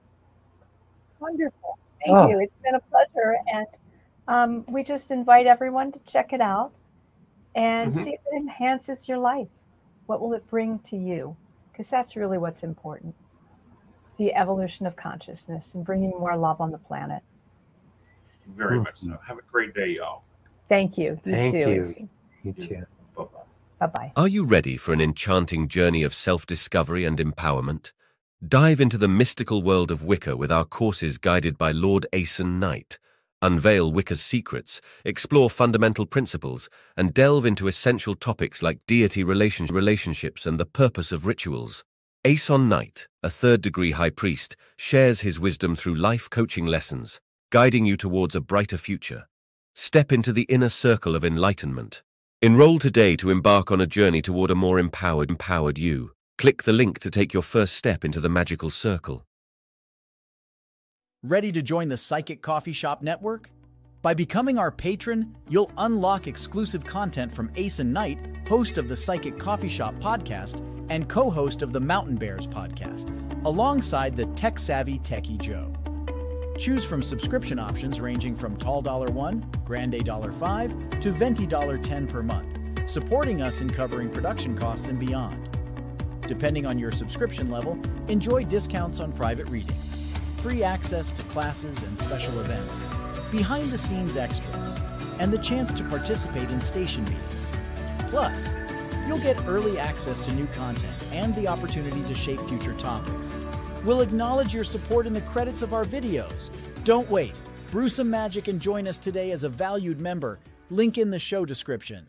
Wonderful. Thank you. It's been a pleasure. And we just invite everyone to check it out and see if it enhances your life. What will it bring to you? Because that's really what's important. The evolution of consciousness and bringing more love on the planet.
Very much so. Have a great day, y'all.
Thank you.
Thank you. You too.
Bye-bye.
Bye-bye.
Are you ready for an enchanting journey of self-discovery and empowerment? Dive into the mystical world of Wicca with our courses guided by Lord Aeson Knight. Unveil Wicca's secrets, explore fundamental principles, and delve into essential topics like deity relationships and the purpose of rituals. Aeson Knight, a third-degree high priest, shares his wisdom through life coaching lessons, guiding you towards a brighter future. Step into the inner circle of enlightenment. Enroll today to embark on a journey toward a more empowered you. Click the link to take your first step into the magical circle.
Ready to join the Psychic Coffee Shop Network? By becoming our patron, you'll unlock exclusive content from Aeson Knight, host of the Psychic Coffee Shop podcast and co-host of the Mountain Bears podcast, alongside the tech-savvy Techie Joe. Choose from subscription options ranging from Tall $1, Grande $5, to Venti $10 per month, supporting us in covering production costs and beyond. Depending on your subscription level, enjoy discounts on private readings, free access to classes and special events, behind-the-scenes extras, and the chance to participate in station meetings. Plus, you'll get early access to new content and the opportunity to shape future topics. We'll acknowledge your support in the credits of our videos. Don't wait. Brew some magic and join us today as a valued member. Link in the show description.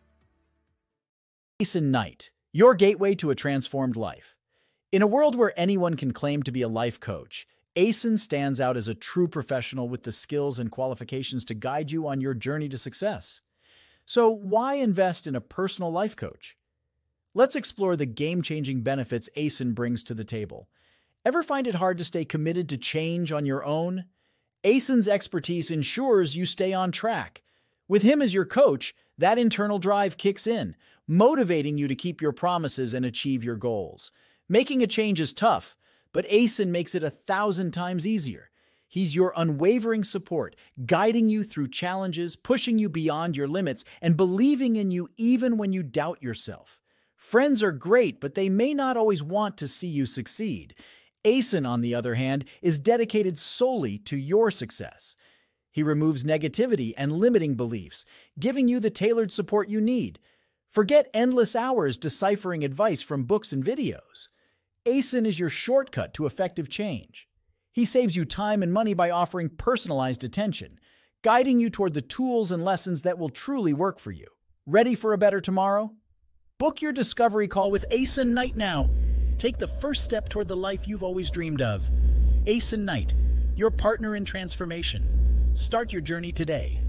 Aeson Knight, your gateway to a transformed life. In a world where anyone can claim to be a life coach, Aeson stands out as a true professional with the skills and qualifications to guide you on your journey to success. So why invest in a personal life coach? Let's explore the game-changing benefits Aeson brings to the table. Ever find it hard to stay committed to change on your own? Aeson's expertise ensures you stay on track. With him as your coach, that internal drive kicks in, motivating you to keep your promises and achieve your goals. Making a change is tough, but Aeson makes it 1,000 times easier. He's your unwavering support, guiding you through challenges, pushing you beyond your limits, and believing in you even when you doubt yourself. Friends are great, but they may not always want to see you succeed. Aeson, on the other hand, is dedicated solely to your success. He removes negativity and limiting beliefs, giving you the tailored support you need. Forget endless hours deciphering advice from books and videos. Aeson is your shortcut to effective change. He saves you time and money by offering personalized attention, guiding you toward the tools and lessons that will truly work for you. Ready for a better tomorrow? Book your discovery call with Aeson Knight now. Take the first step toward the life you've always dreamed of. Aeson Knight, your partner in transformation. Start your journey today.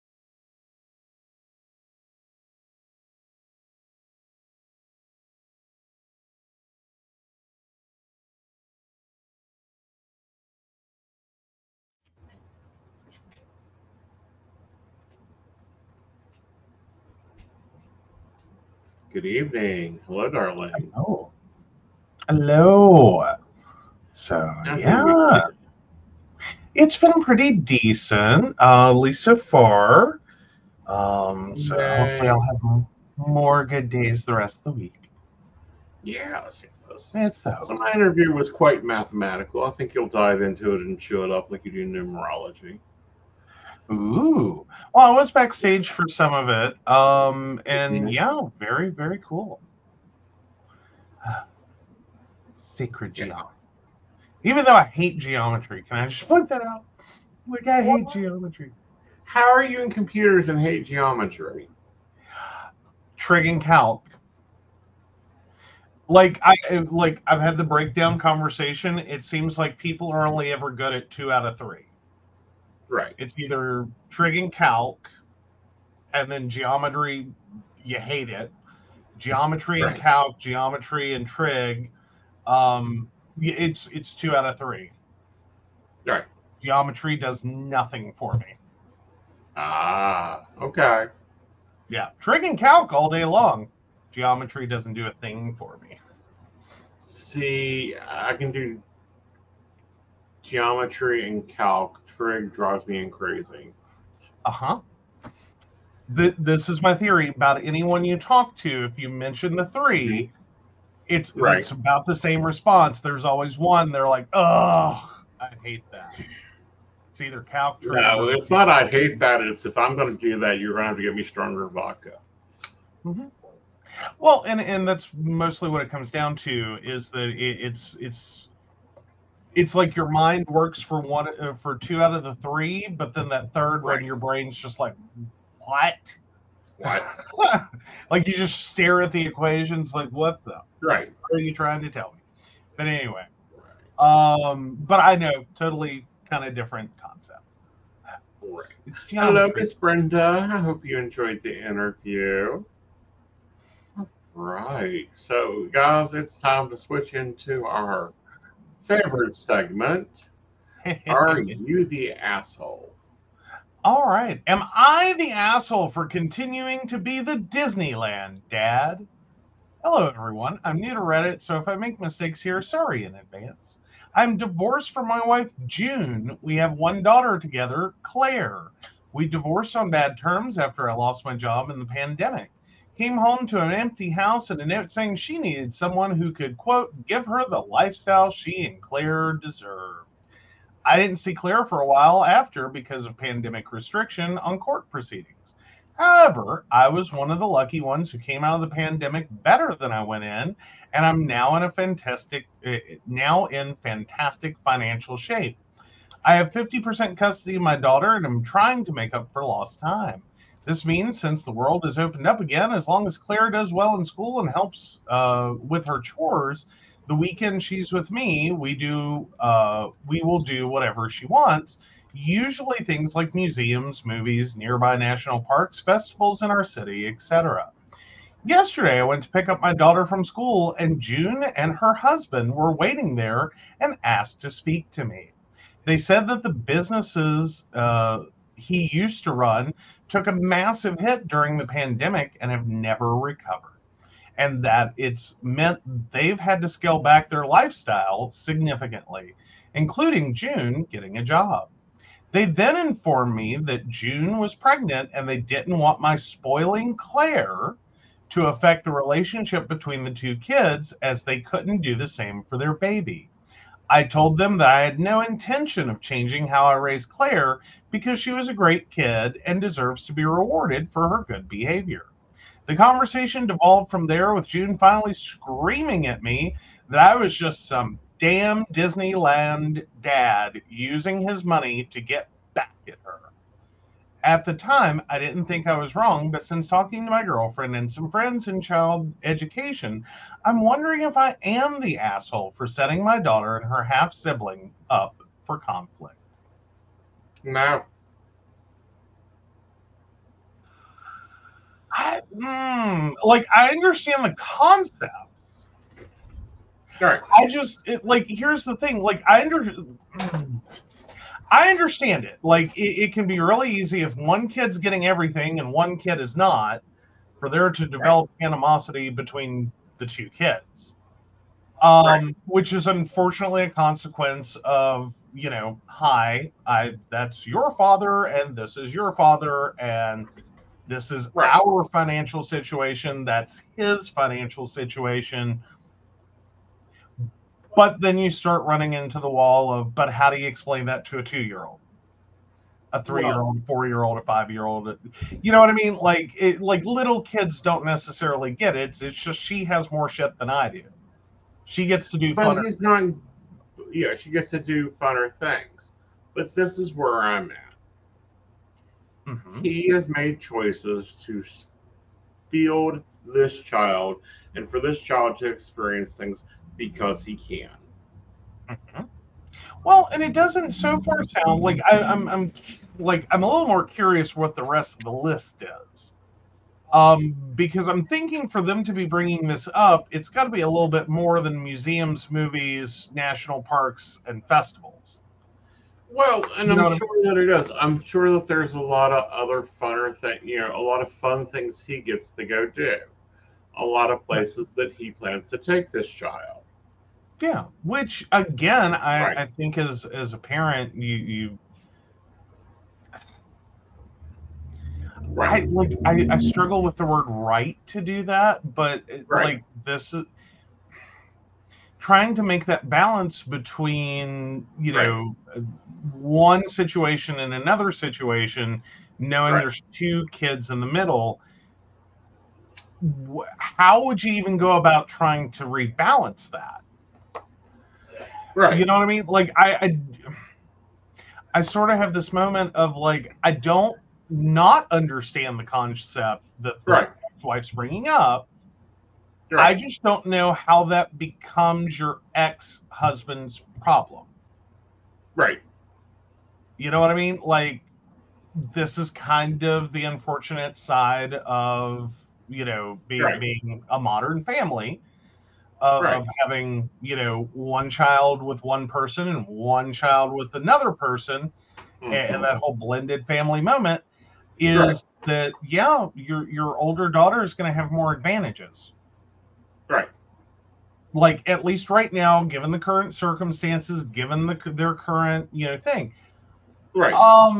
Good evening. Hello, darling.
Oh, hello. So,
How's your
yeah,
week
it's been pretty decent, at least so far. So hopefully
Yay.
I'll have more good days the rest of the week.
Yes, yes.
It's the
So
hope.
my interview was quite mathematical. I think you'll dive into it and chew it up like you do numerology.
Ooh. Well, I was backstage for some of it. And
Mhm.
yeah, very, very cool. Sacred
Yeah.
geometry. Even though I hate geometry, can I just point that out? Like, I hate geometry.
How are you in computers and hate geometry?
Trig and calc. I've had the breakdown conversation. It seems like people are only ever good at 2 out of 3.
Right.
It's either trig and calc, and then geometry, you hate it. Geometry and
Right.
calc, geometry and trig, it's 2 out of 3.
Right.
Geometry does nothing for me.
Ah, okay.
Yeah, trig and calc all day long. Geometry doesn't do a thing for me.
See, I can do geometry and calc. Trig drives me crazy.
Uh-huh. This is my theory about anyone you talk to. If you mention the 3, it's
Right.
about the same response. There's always one. They're like, oh, I hate that. It's either calc, trig,
No,
or-
it's not I hate that. It's if I'm going to do that, you're going to have to get me stronger vodka.
Well, and that's mostly what it comes down to is that it's like your mind works for 2 out of the 3, but then that third one,
Right.
your brain's just like, what?
What?
Like you just stare at the equations, like, what the?
Right.
What are you trying to tell me? But anyway, but I know, totally kind of different concept.
Right.
It's
Hello,
geometry.
Miss Brenda. I hope you enjoyed the interview. Right. So, guys, it's time to switch into our favorite segment. Are you the asshole?
All right. Am I the asshole for continuing to be the Disneyland dad? Hello, everyone. I'm new to Reddit, so if I make mistakes here, sorry in advance. I'm divorced from my wife, June. We have one daughter together, Claire. We divorced on bad terms after I lost my job in the pandemic. Came home to an empty house and a note saying she needed someone who could, quote, give her the lifestyle she and Claire deserved. I didn't see Claire for a while after because of pandemic restriction on court proceedings. However, I was one of the lucky ones who came out of the pandemic better than I went in, and I'm now in fantastic financial shape. I have 50% custody of my daughter, and I'm trying to make up for lost time. This means since the world has opened up again, as long as Claire does well in school and helps with her chores, the weekend she's with me, we will do whatever she wants. Usually things like museums, movies, nearby national parks, festivals in our city, etc. Yesterday, I went to pick up my daughter from school, and June and her husband were waiting there and asked to speak to me. They said that the businesses he used to run took a massive hit during the pandemic and have never recovered, and that it's meant they've had to scale back their lifestyle significantly, including June getting a job. They then informed me that June was pregnant and they didn't want my spoiling Claire to affect the relationship between the two kids, as they couldn't do the same for their baby. I told them that I had no intention of changing how I raised Claire because she was a great kid and deserves to be rewarded for her good behavior. The conversation devolved from there, with June finally screaming at me that I was just some damn Disneyland dad using his money to get back at her. At the time, I didn't think I was wrong, but since talking to my girlfriend and some friends in child education, I'm wondering if I am the asshole for setting my daughter and her half sibling up for conflict.
No.
I understand the concept.
Right.
Here's the thing. I understand it. It can be really easy if one kid's getting everything and one kid is not, for there to develop animosity between the two kids. Which is unfortunately a consequence of, that's your father and this is your father and this is our financial situation, that's his financial situation. But then you start running into the wall of, but how do you explain that to a 2-year-old? A 3-year-old, 4-year-old, a 5-year-old? You know what I mean? Little kids don't necessarily get it. It's just she has more shit than I do. She gets to do
funner. She gets to do funner things. But this is where I'm at. Mm-hmm. He has made choices to field this child and for this child to experience things because he can.
Mm-hmm. Well, and it doesn't so far sound like I'm a little more curious what the rest of the list is. Because I'm thinking for them to be bringing this up, it's got to be a little bit more than museums, movies, national parks, and festivals.
Well, and I'm sure that it is. I'm sure that there's a lot of other funner things, a lot of fun things he gets to go do. A lot of places that he plans to take this child.
Yeah, which again, I think as a parent, you I struggle with the word right to do that, but this is trying to make that balance between one situation and another situation, knowing there's two kids in the middle. How would you even go about trying to rebalance that?
Right.
You know what I mean? I sort of have this moment of I don't not understand the concept that the wife's bringing up. I just don't know how that becomes your ex-husband's problem.
Right.
You know what I mean? this is kind of the unfortunate side of,
Right.
being a modern family,
Right.
of having, one child with one person and one child with another person, and that whole blended family moment is
Right.
that, yeah, your older daughter is going to have more advantages.
Right.
Like, at least right now, given the current circumstances, given their current, thing.
Right.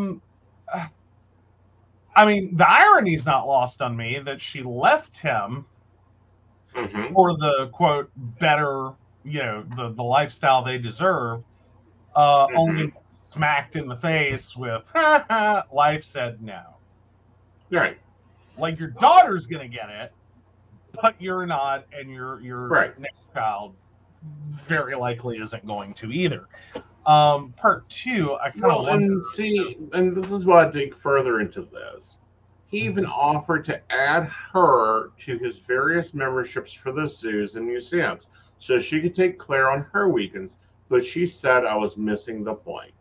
I mean, the irony's not lost on me that she left him for the quote better, the lifestyle they deserve, only smacked in the face with life said no.
Right.
Like, your daughter's gonna get it, but you're not, and your
Right.
next child very likely isn't going to either. Part two, I kind of
and this is why I dig further into this. He even offered to add her to his various memberships for the zoos and museums so she could take Claire on her weekends, but she said I was missing the point.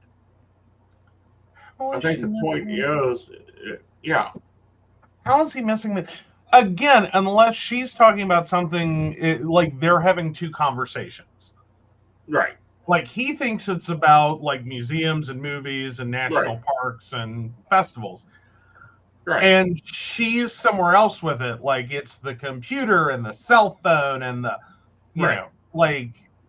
I think the point is, yeah.
How is he missing the? Again, unless she's talking about something like they're having two conversations.
Right.
Like, he thinks it's about like museums and movies and national parks and festivals.
Right.
And she's somewhere else with it. Like, it's the computer and the cell phone and the, you know, like,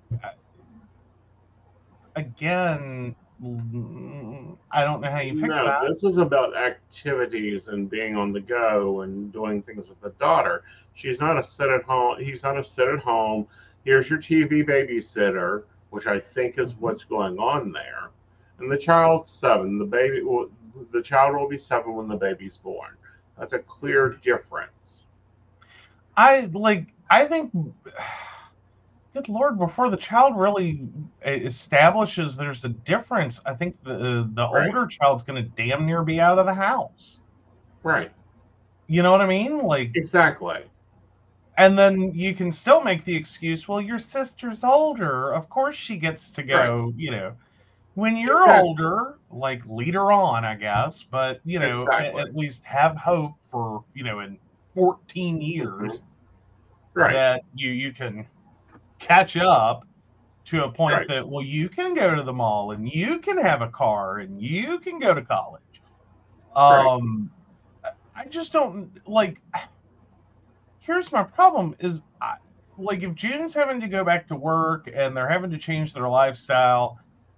again, I don't know how you fix that.
This is about activities and being on the go and doing things with the daughter. She's not a sit at home. He's not a sit at home. Here's your TV babysitter, which I think is what's going on there. And the child's 7. The child will be 7 when the baby's born. That's a clear difference.
I think, good Lord, before the child really establishes there's a difference, I think the older child's going to damn near be out of the house.
Right.
You know what I mean? Like,
exactly.
And then you can still make the excuse, well, your sister's older. Of course she gets to go, When you're older, like, lead her on, I guess. But, at least have hope for, in 14 years that you can catch up to a point that, well, you can go to the mall and you can have a car and you can go to college. I just don't, like, here's my problem is, like, if June's having to go back to work and they're having to change their lifestyle,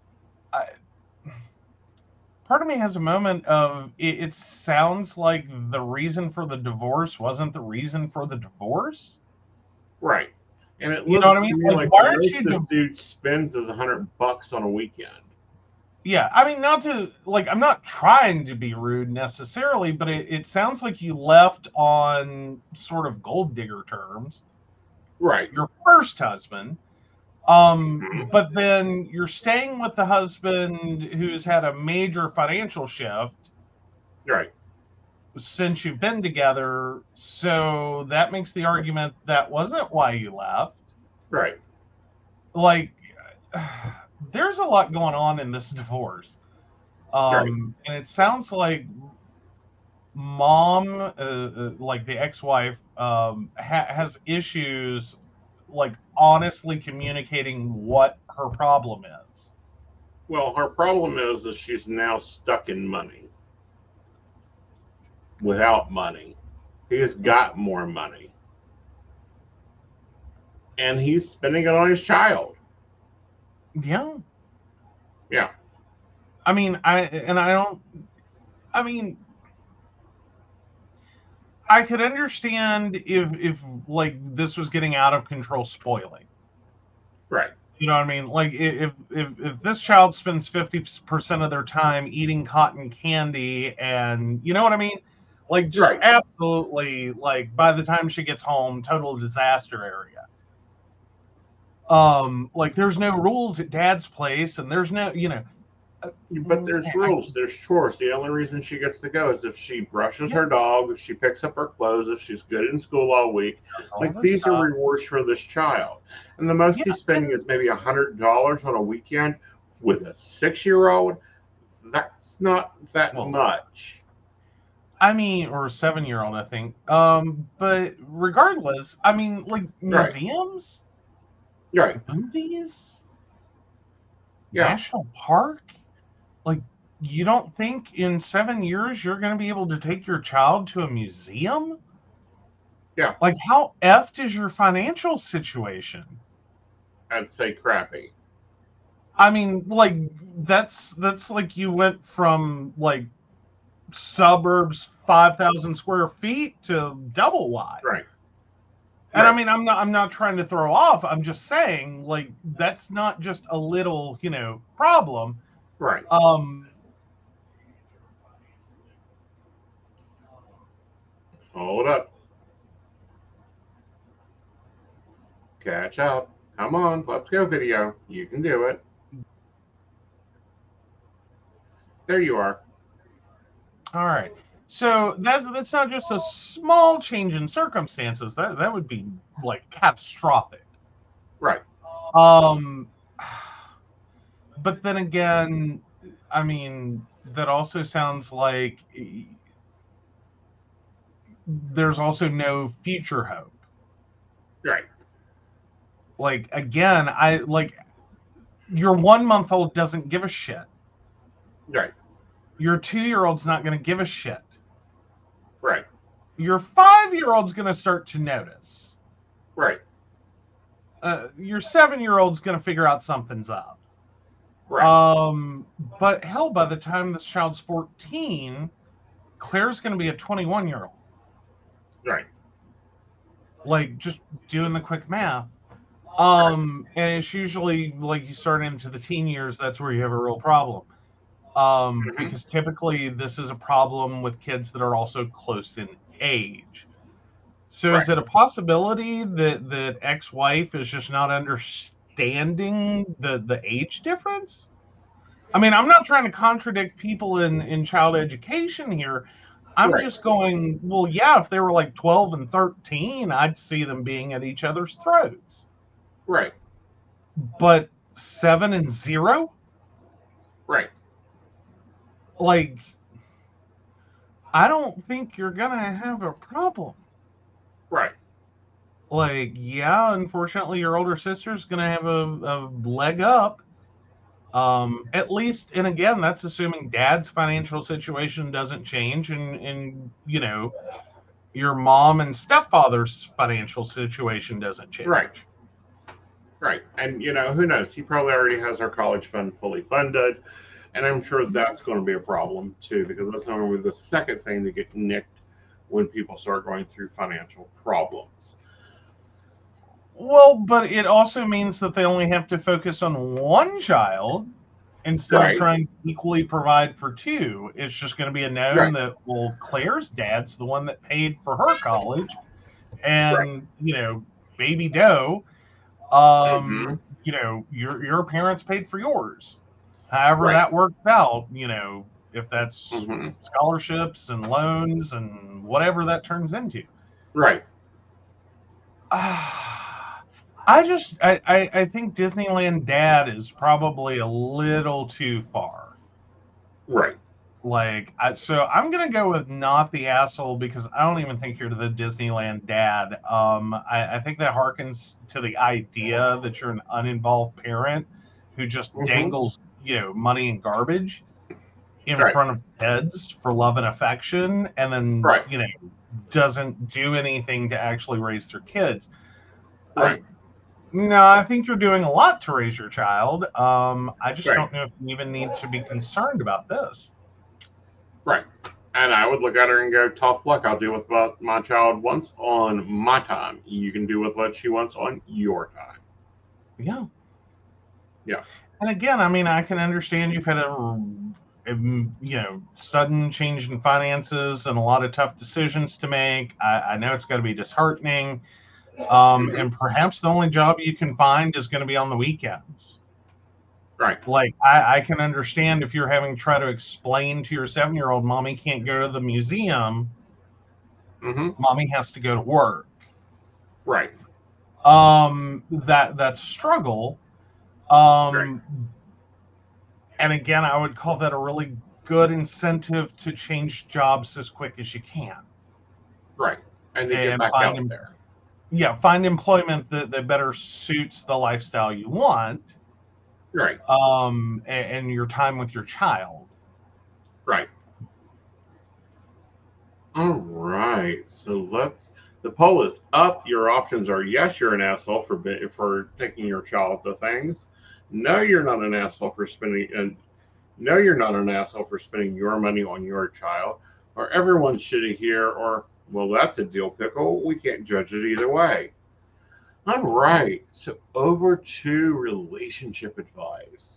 part of me has a moment of, it sounds like the reason for the divorce wasn't the reason for the divorce.
Right. And it
you know what I mean?
Like, why aren't you this dude spends is $100 on a weekend.
Yeah, I mean, not to, like, I'm not trying to be rude necessarily, but it sounds like you left on sort of gold digger terms.
Right.
Your first husband. But then you're staying with the husband who's had a major financial shift.
Right.
Since you've been together. So that makes the argument that wasn't why you left.
Right.
Like, there's a lot going on in this divorce. And it sounds like mom, like the ex-wife, has issues, like, honestly communicating what her problem is.
Well, her problem is that she's now stuck in money. Without money. He has got more money. And he's spending it on his child.
Yeah.
Yeah.
I mean, I could understand if like this was getting out of control spoiling.
Right.
You know what I mean? Like, if this child spends 50% of their time eating cotton candy, and you know what I mean? Like, just absolutely, like, by the time she gets home, total disaster area. Like, there's no rules at dad's place, and there's no,
But there's rules, there's chores. The only reason she gets to go is if she brushes her dog, if she picks up her clothes, if she's good in school all week. Like, these are rewards for this child. And the most he's spending is maybe $100 on a weekend with a 6-year-old. That's not that
Well,
much.
I mean, or a 7-year-old, I think. But regardless, I mean, like
Right.
museums,
Right.
movies,
Yeah.
national park. Like, you don't think in 7 years you're going to be able to take your child to a museum?
Yeah.
Like, how effed is your financial situation?
I'd say crappy.
I mean, like that's like you went from like suburbs 5,000 square feet to double wide.
Right.
And
Right.
I mean, I'm not trying to throw off. I'm just saying, like, that's not just a little, problem.
Right. Hold up. Catch up. Come on, let's go, video. You can do it. There you are.
All right. So that's not just a small change in circumstances. That would be like catastrophic.
Right.
But then again, I mean, that also sounds like there's also no future hope.
Right.
Like, again, your 1-month-old doesn't give a shit.
Right.
Your 2-year-old's not going to give a shit.
Right.
Your 5-year-old's going to start to notice.
Right.
Your 7-year-old's going to figure out something's up.
Right.
But hell, by the time this child's 14, Claire's going to be a 21-year-old.
Right.
Like, just doing the quick math. And it's usually like you start into the teen years, that's where you have a real problem. Because typically this is a problem with kids that are also close in age. So is it a possibility that ex-wife is just not understanding the age difference? I mean, I'm not trying to contradict people in child education here. I'm just going, well, yeah, if they were like 12 and 13, I'd see them being at each other's throats.
Right.
But 7 and 0?
Right.
Like, I don't think you're going to have a problem.
Right.
Like, yeah, unfortunately, your older sister's going to have a leg up. At least, and again, that's assuming dad's financial situation doesn't change and your mom and stepfather's financial situation doesn't change.
Right. Right. And, who knows? He probably already has our college fund fully funded. And I'm sure that's going to be a problem, too, because that's normally the second thing to get nicked when people start going through financial problems.
Well, but it also means that they only have to focus on one child instead of trying to equally provide for two. It's just going to be a known that, well, Claire's dad's the one that paid for her college. And, baby doe, your parents paid for yours. However that worked out, if that's scholarships and loans and whatever that turns into.
Right.
I think Disneyland Dad is probably a little too far.
Right.
Like, so I'm going to go with not the asshole because I don't even think you're the Disneyland Dad. I think that harkens to the idea that you're an uninvolved parent who just dangles, money and garbage in front of kids for love and affection and then, doesn't do anything to actually raise their kids.
Right.
No, I think you're doing a lot to raise your child. I just don't know if you even need to be concerned about this.
Right. And I would look at her and go, tough luck. I'll deal with what my child wants on my time. You can do with what she wants on your time.
Yeah.
Yeah.
And again, I mean, I can understand you've had a sudden change in finances and a lot of tough decisions to make. I know it's got to be disheartening. And perhaps the only job you can find is going to be on the weekends.
Right.
Like, I can understand if you're having to try to explain to your 7-year-old, mommy can't go to the museum. Mommy has to go to work.
Right.
That's a struggle. And And again, I would call that a really good incentive to change jobs as quick as you can.
Right. And they get
And
back
find
out there.
Yeah, find employment that better suits the lifestyle you want,
Right.
and your time with your child.
Right. All right. So the poll is up. Your options are yes, you're an asshole for taking your child to things. No, you're not an asshole for spending, and no, you're not an asshole for spending your money on your child. Or everyone's shitty here, or well, that's a deal pickle. We can't judge it either way. All right. So over to relationship advice.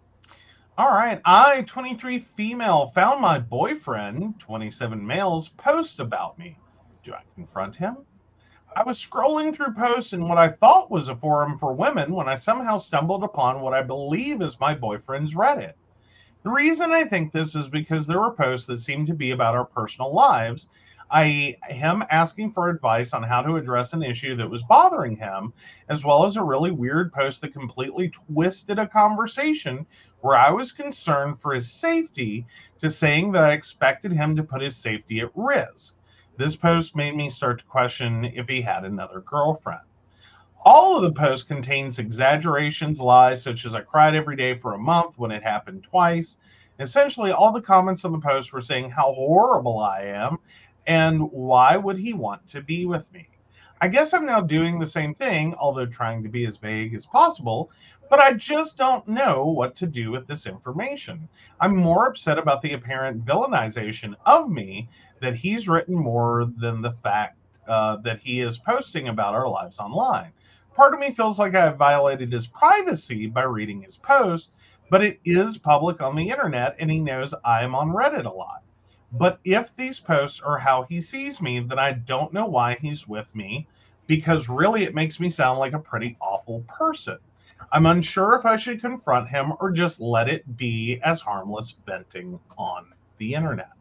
All right. I, 23 female, found my boyfriend, 27 males, post about me. Do I confront him? I was scrolling through posts in what I thought was a forum for women when I somehow stumbled upon what I believe is my boyfriend's Reddit. The reason I think this is because there were posts that seemed to be about our personal lives, i.e. him asking for advice on how to address an issue that was bothering him, as well as a really weird post that completely twisted a conversation where I was concerned for his safety to saying that I expected him to put his safety at risk. This post made me start to question if he had another girlfriend. All of the post contains exaggerations, lies, such as I cried every day for a month when it happened twice. Essentially, all the comments on the post were saying how horrible I am and why would he want to be with me. I guess I'm now doing the same thing, although trying to be as vague as possible, but I just don't know what to do with this information. I'm more upset about the apparent villainization of me that he's written more than the fact that he is posting about our lives online. Part of me feels like I have violated his privacy by reading his post, but it is public on the internet and he knows I'm on Reddit a lot. But if these posts are how he sees me, then I don't know why he's with me, because really it makes me sound like a pretty awful person. I'm unsure if I should confront him or just let it be as harmless venting on the internet.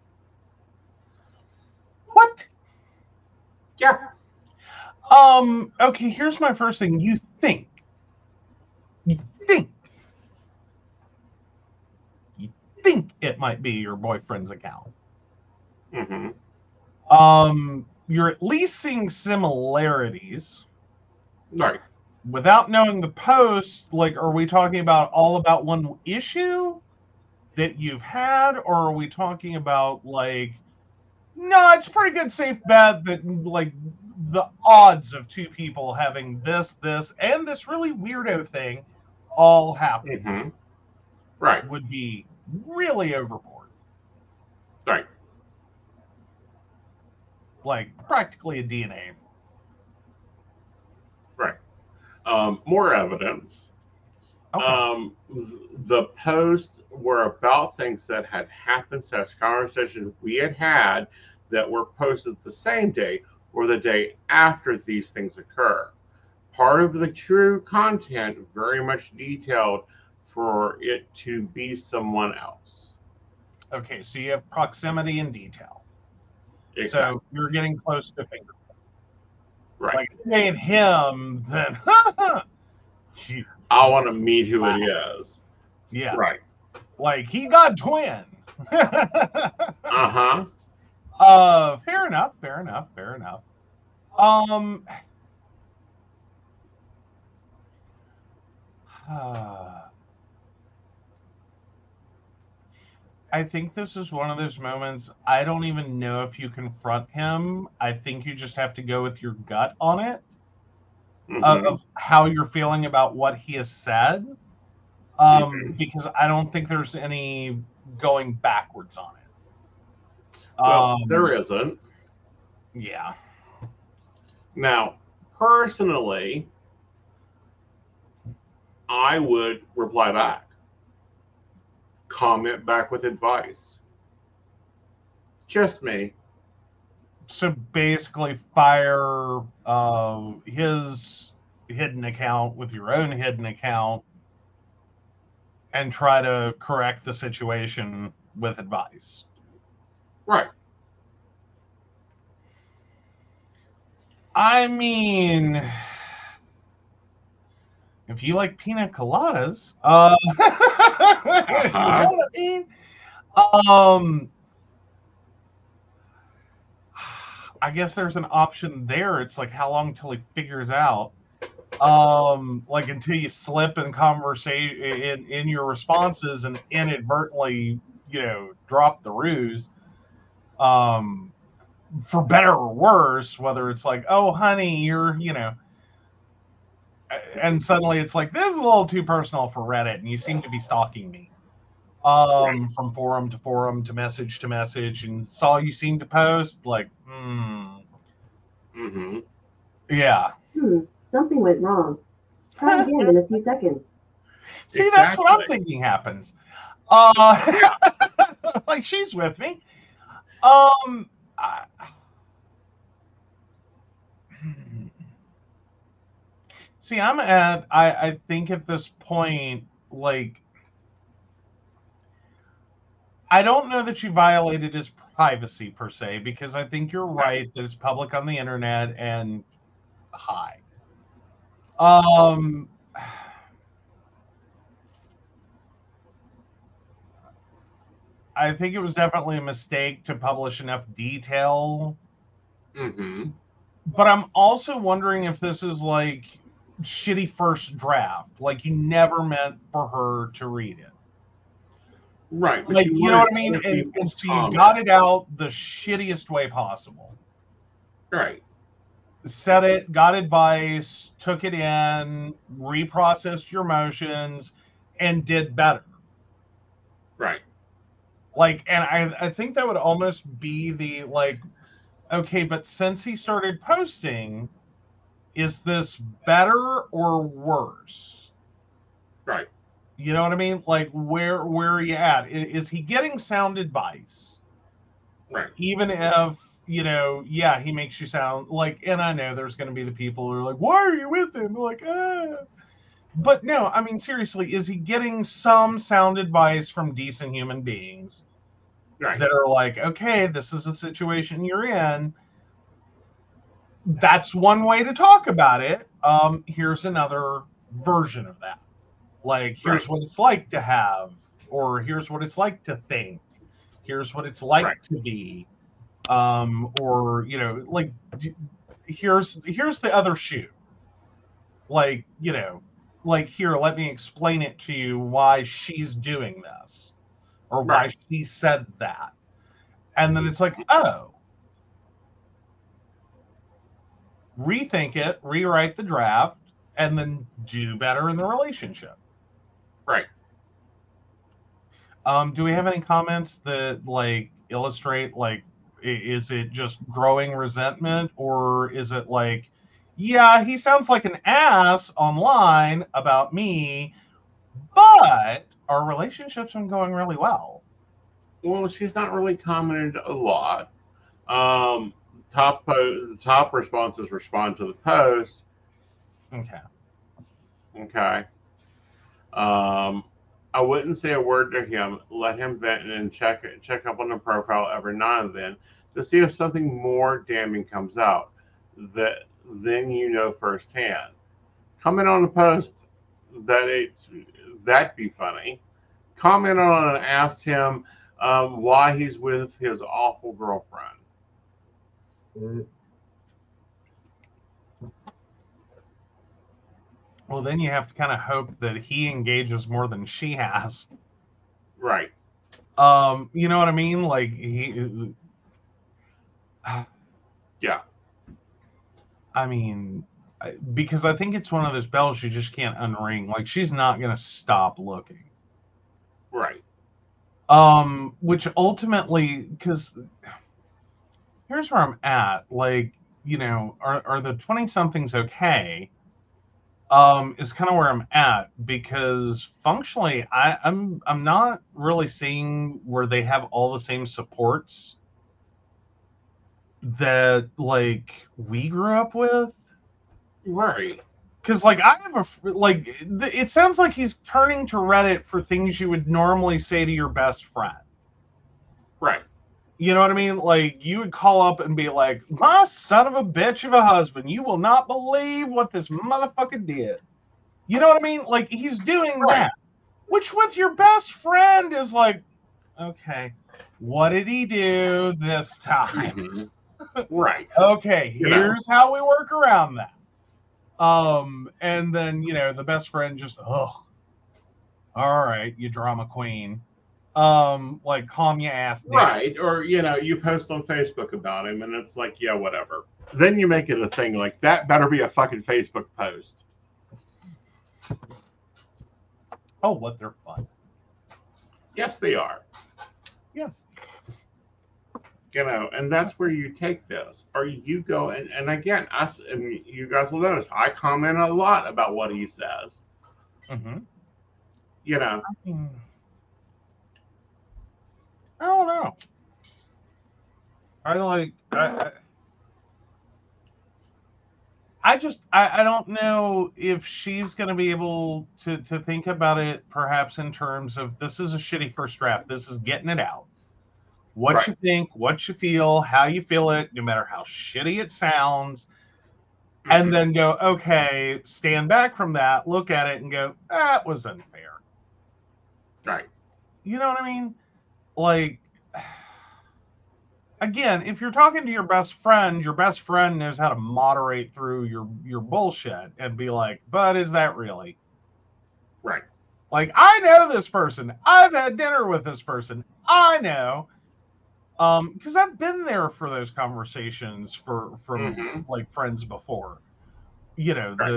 What?
Yeah.
Okay, here's my first thing. You think it might be your boyfriend's account.
Mm-hmm.
You're at least seeing similarities.
Right.
Without knowing the post, like, are we talking about all about one issue that you've had, or are we talking about, like, no, it's a pretty good safe bet that, like, the odds of two people having this, and this really weirdo thing all happen
Mm-hmm. Right.
would be really overboard.
Right.
Like, practically a DNA.
Right. More evidence.
Okay.
The posts were about things that had happened, such conversations we had that were posted the same day or the day after these things occur. Part of the true content very much detailed for it to be someone else.
Okay, so you have proximity and detail.
Exactly.
So you're getting close to finger.
Right.
Like, if it ain't him, then gee,
I want to meet who it is.
yeah.
Right.
Like, he got twin.
Uh-huh.
Fair enough. I think this is one of those moments, I don't even know if you confront him. I think you just have to go with your gut on it, of how you're feeling about what he has said. Because I don't think there's any going backwards on it.
Well, there isn't.
Yeah.
Now, personally, I would reply back. Comment back with advice. Just me.
So basically fire his hidden account with your own hidden account and try to correct the situation with advice.
Right.
I mean, if you like pina coladas, I guess there's an option there. It's like how long till he figures out. Like until you slip in conversation in your responses and inadvertently, drop the ruse. For better or worse, whether it's like, oh honey, you're, and suddenly it's like, this is a little too personal for Reddit and you seem to be stalking me. From forum to message to message, and saw you seem to post, like, yeah.
Something went wrong. Try again in a few seconds.
See,
Exactly.
that's what I'm thinking happens. Like she's with me. See, I think at this point, like, I don't know that you violated his privacy per se, because I think you're right that it's public on the internet and hi. I think it was definitely a mistake to publish enough detail. But I'm also wondering if this is like shitty first draft. Like you never meant for her to read it.
Right.
Like, you know what I mean? And so you got it out the shittiest way possible.
Right.
Said it, got advice, took it in, reprocessed your emotions, and did better.
Right.
Like, and I think that would almost be the, like, okay, but since he started posting, is this better or worse?
Right.
You know what I mean? Like, where are you at? Is he getting sound advice?
Right.
Even if, yeah, he makes you sound like, and I know there's going to be the people who are like, why are you with him? Like, But no, I mean, seriously, is he getting some sound advice from decent human beings that are like, okay, this is a situation you're in. That's one way to talk about it. Here's another version of that. Like, here's what it's like to have, or here's what it's like to think. Here's what it's like to be. Or, like, here's the other shoe. Like, like, here, let me explain it to you why she's doing this or why she said that. And then it's like, oh, rethink it, rewrite the draft, and then do better in the relationship.
Right.
Do we have any comments that, like, illustrate, like, is it just growing resentment, or is it like, yeah, he sounds like an ass online about me, but our relationship's been going really well?
Well, she's not really commented a lot. Top responses respond to the post. Okay. I wouldn't say a word to him. Let him vent and check up on the profile every now and then to see if something more damning comes out. Then firsthand. Comment on the post that'd be funny. Comment on and ask him why he's with his awful girlfriend.
Well, then you have to kind of hope that he engages more than she has.
Right.
You know what I mean? Like,
yeah.
I mean, because I think it's one of those bells you just can't unring. Like, she's not going to stop looking.
Right.
Which ultimately, because here's where I'm at. Like, are the 20-somethings okay? Is kind of where I'm at, because functionally I'm not really seeing where they have all the same supports that, like, we grew up with.
Right.
Because, like, I have it sounds like he's turning to Reddit for things you would normally say to your best friend.
Right.
You know what I mean? Like, you would call up and be like, my son of a bitch of a husband, you will not believe what this motherfucker did. You know what I mean? Like, he's doing that. Which with your best friend is like, Okay. What did he do this time?
Mhm. Right.
Okay,
You know.
here's how we work around that. And then, the best friend just, all right, you drama queen. Like, calm your ass down.
Right. Or, you post on Facebook about him and it's like, yeah, whatever. Then you make it a thing like that better be a fucking Facebook post.
Oh, what they're fun.
Yes, they are.
Yes.
And that's where you take this. Or you go and again, and you guys will notice I comment a lot about what he says.
Mm-hmm. I don't know. I don't know if she's going to be able to think about it perhaps in terms of this is a shitty first draft. This is getting it out. What
Right.
you think, what you feel, how you feel it, no matter how shitty it sounds. And then go, okay, stand back from that, look at it and go, that was unfair.
Right.
You know what I mean? Like, again, if you're talking to your best friend knows how to moderate through your bullshit and be like, but is that really?
Right.
Like, I know this person. I've had dinner with this person. I know. Because I've been there for those conversations from like friends before. Right.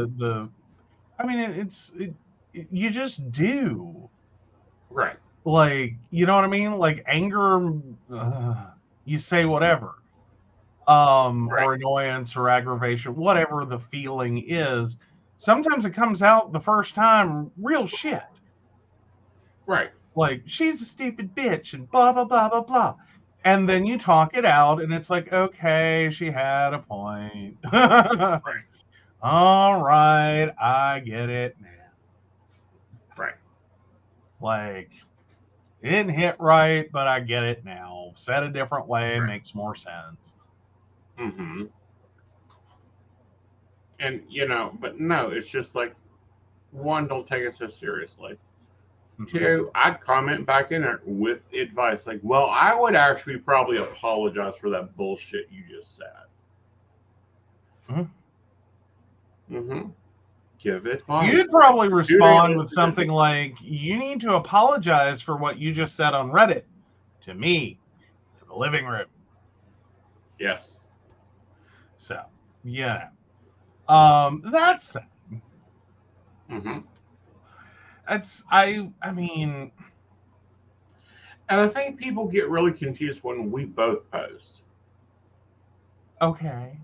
You just do.
Right.
Like, you know what I mean? Like anger, you say whatever. Or annoyance or aggravation, whatever the feeling is. Sometimes it comes out the first time real shit.
Right.
Like, she's a stupid bitch and blah, blah, blah, blah, blah. And then you talk it out and it's like, okay, she had a point.
Right.
All right, I get it now.
Right.
Like, it didn't hit right, but I get it now. Said a different way makes more sense.
Mm-hmm. And, but no, it's just like, one, don't take it so seriously.
Mm-hmm.
Two, I'd comment back in there with advice. Like, well, I would actually probably apologize for that bullshit you just said. Mm-hmm. Give advice.
You'd probably respond with something like, you need to apologize for what you just said on Reddit to me in the living room.
Yes.
So, yeah. That's sad.
Mm-hmm.
I mean,
and I think people get really confused when we both post.
Okay.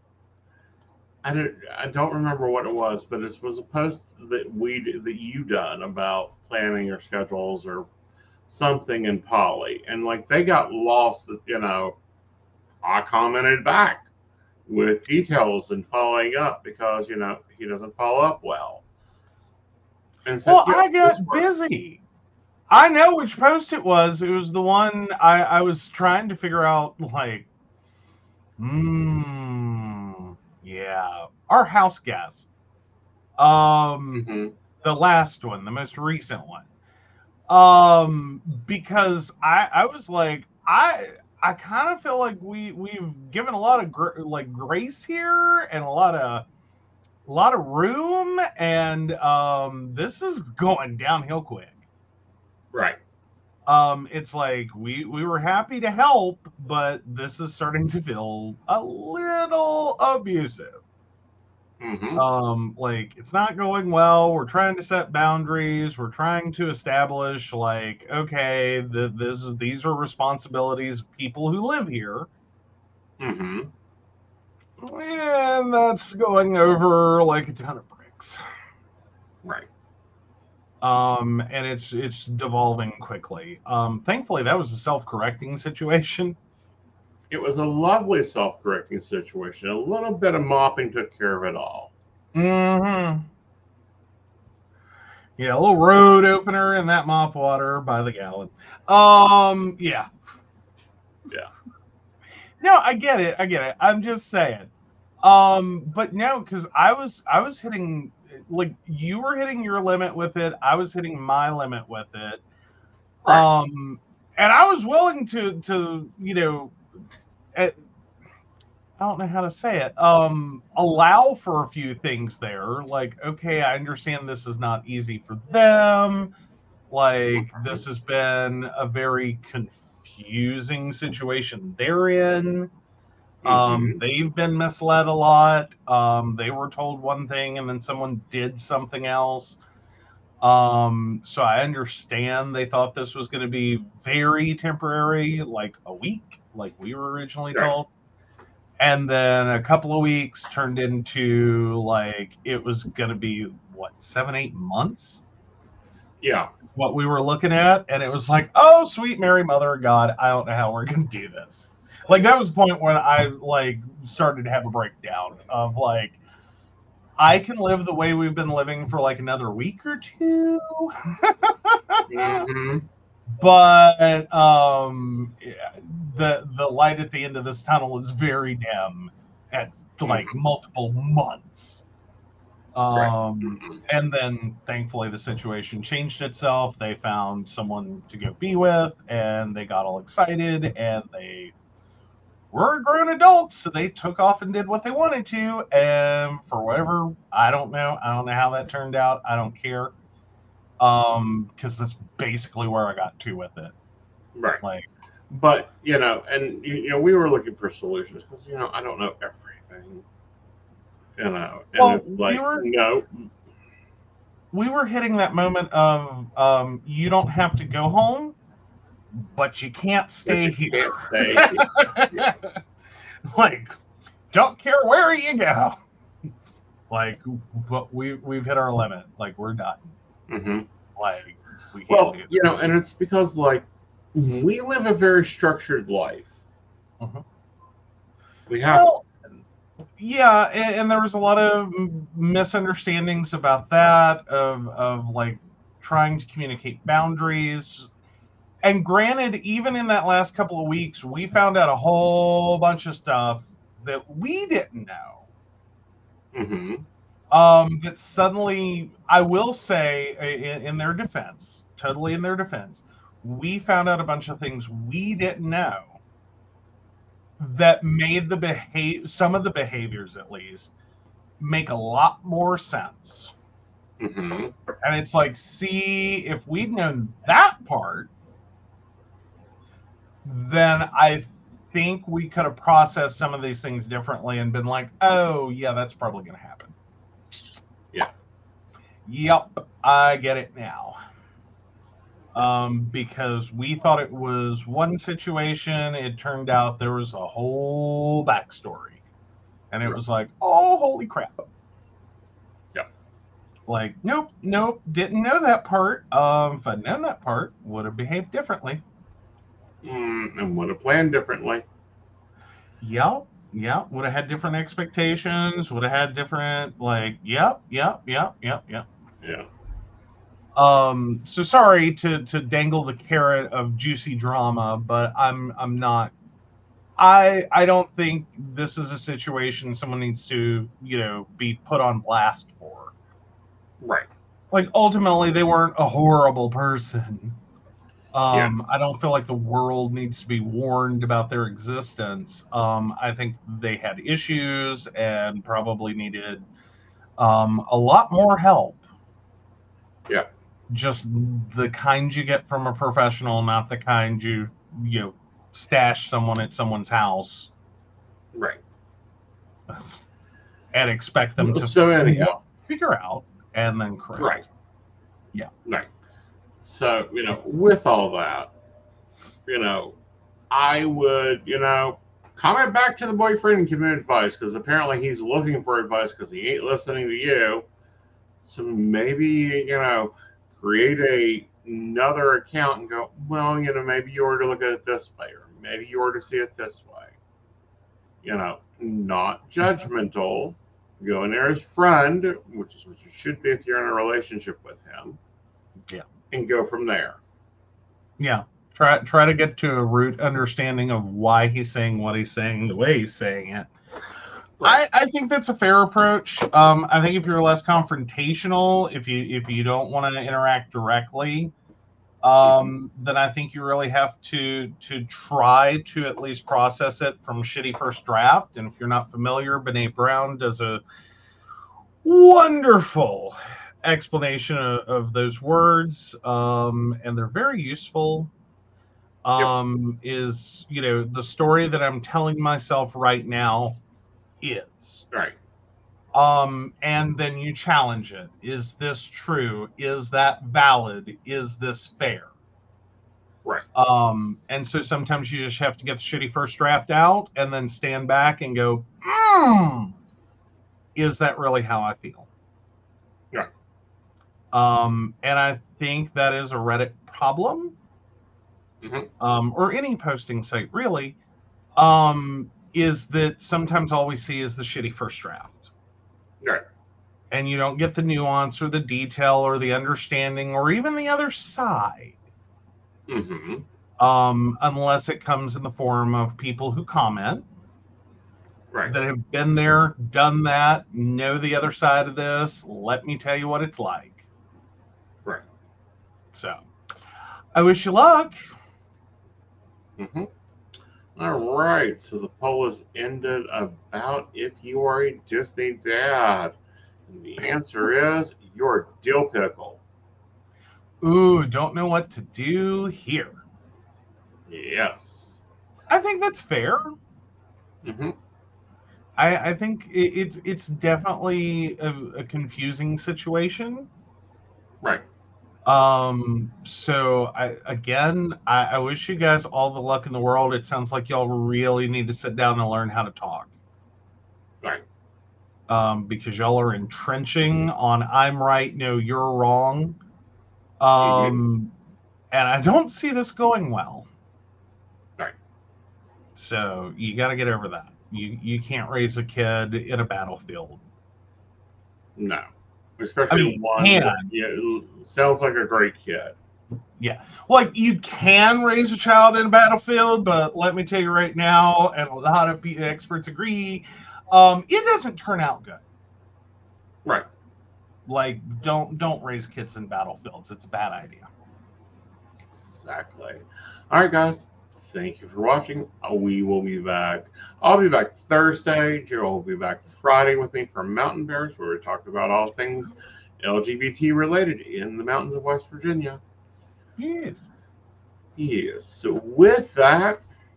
I don't remember what it was, but it was a post that you done about planning your schedules or something in Poly, and like they got lost. I commented back with details and following up because he doesn't follow up well. And so,
well, I got busy. I know which post it was. It was the one I was trying to figure out, like, yeah, our house guest. The last one, the most recent one. Because I was like, I kind of feel like we've given a lot of grace here and a lot of room, and this is going downhill quick.
Right.
It's like we were happy to help, but this is starting to feel a little abusive. Like, it's not going well. We're trying to set boundaries. We're trying to establish, like, okay, these are responsibilities of people who live here. And that's going over like a ton of bricks.
Right.
And it's devolving quickly. Thankfully, that was a self-correcting situation.
It was a lovely self-correcting situation. A little bit of mopping took care of it all.
Yeah, a little road opener in that mop water by the gallon. Yeah. No, I get it. I'm just saying. But no, because I was hitting, like, you were hitting your limit with it. I was hitting my limit with it.
Right.
And I was willing to you know, I don't know how to say it, allow for a few things there. Like, okay, I understand this is not easy for them. Like, this has been a very confusing situation they're in. They've been misled a lot. They were told one thing and then someone did something else. So I understand they thought this was going to be very temporary, like a week, like we were originally told. And then a couple of weeks turned into like it was going to be, what, 7-8 months?
Yeah.
What we were looking at. And it was like, oh, sweet Mary, Mother of God, I don't know how we're going to do this. Like, that was the point when I like started to have a breakdown of like, I can live the way we've been living for like another week or two. But the light at the end of this tunnel is very dim at like multiple months. And then thankfully the situation changed itself. They found someone to go be with and they got all excited and they were grown adults, so they took off and did what they wanted to, and for whatever, I don't know how that turned out. I don't care, because that's basically where I got to with it.
Right.
Like,
but you know, and you know, we were looking for solutions because you know I don't know everything. You know, and
well,
it's like
we were hitting that moment of you don't have to go home, but you can't stay here. Like, don't care where you go. Like, but we've hit our limit. Like, we're done. Like, we can't do
you know, and it's because like we live a very structured life. We have.
Well, yeah, and there was a lot of misunderstandings about that of like trying to communicate boundaries. And granted, even in that last couple of weeks, we found out a whole bunch of stuff that we didn't know. That suddenly, I will say, in their defense, totally in their defense, we found out a bunch of things we didn't know that made some of the behaviors, at least, make a lot more sense. And it's like, see, if we'd known that part, then I think we could have processed some of these things differently and been like, oh, yeah, that's probably going to happen. Yep, I get it now. Because we thought it was one situation. It turned out there was a whole backstory. And it was like, oh, holy crap. Like, nope, didn't know that part. If I'd known that part, would have behaved differently.
And would have planned differently.
Yep. Would have had different expectations. Would have had different, like, yep.
Yeah.
So sorry to dangle the carrot of juicy drama, but I'm not. I don't think this is a situation someone needs to, you know, be put on blast for.
Right.
Like, ultimately, they weren't a horrible person.
Yes.
I don't feel like the world needs to be warned about their existence. I think they had issues and probably needed a lot more help.
Yeah.
Just the kind you get from a professional, not the kind you stash someone at someone's house.
Right.
And expect them to figure out and then correct.
Right.
Yeah.
Right. So, you know, with all that, you know, I would, you know, comment back to the boyfriend and give him advice because apparently he's looking for advice because he ain't listening to you. So maybe, you know, create another account and go, well, you know, maybe you ought to look at it this way, or maybe you ought to see it this way. You know, not judgmental. Go in there as friend, which is what you should be if you're in a relationship with him.
Yeah.
And go from there.
Yeah. Try to get to a root understanding of why he's saying what he's saying, the way he's saying it. Right. I think that's a fair approach. I think if you're less confrontational, if you don't want to interact directly, then I think you really have to try to at least process it from shitty first draft. And if you're not familiar, Brene Brown does a wonderful explanation of those words, and they're very useful. Is, you know, the story that I'm telling myself right now is
Right.
and then you challenge it. Is this true? Is that valid? Is this fair?
Right.
And so sometimes you just have to get the shitty first draft out and then stand back and go, is that really how I feel?
Yeah.
And I think that is a Reddit problem. Or any posting site really, is that sometimes all we see is the shitty first draft.
Right.
And you don't get the nuance or the detail or the understanding or even the other side. Unless it comes in the form of people who comment.
Right.
That have been there, done that, know the other side of this. Let me tell you what it's like.
Right.
So, I wish you luck.
All right. So the poll has ended about if you are a Disney dad. And the answer is you're a dill pickle.
Ooh, don't know what to do here.
Yes.
I think that's fair. I think it's definitely a confusing situation.
Right.
So I wish you guys all the luck in the world. It sounds like y'all really need to sit down and learn how to talk.
Right.
Because y'all are entrenching on I'm right, no, you're wrong. And I don't see this going well.
Right.
So you got to get over that. You can't raise a kid in a battlefield.
No. Especially one that sounds like a great kid.
Yeah. Like, you can raise a child in a battlefield, but let me tell you right now, and a lot of experts agree, it doesn't turn out good.
Right.
Like, don't raise kids in battlefields. It's a bad idea.
Exactly. All right, guys. Thank you for watching. We will be back. I'll be back Thursday. Joe will be back Friday with me for Mountain Bears, where we talk about all things LGBT related in the mountains of West Virginia.
Yes.
Yes. So with that,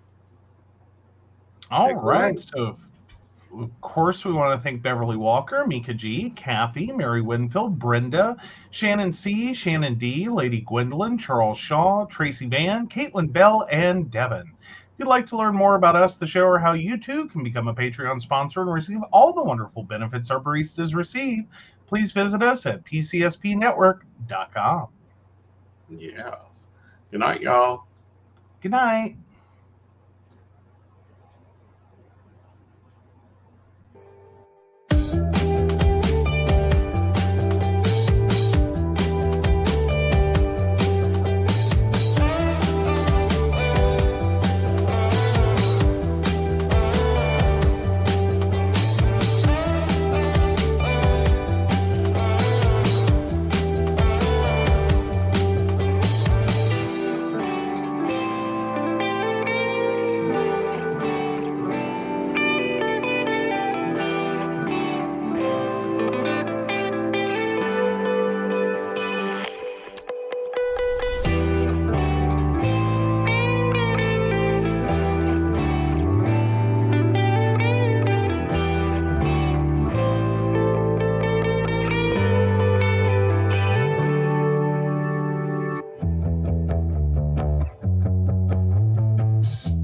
all right. So, of course, we want to thank Beverly Walker, Mika G, Kathy, Mary Winfield, Brenda, Shannon C, Shannon D, Lady Gwendolyn, Charles Shaw, Tracy Van, Caitlin Bell, and Devin. If you'd like to learn more about us, the show, or how you too can become a Patreon sponsor and receive all the wonderful benefits our baristas receive, please visit us at pcspnetwork.com.
Yes. Good night, y'all.
Good night.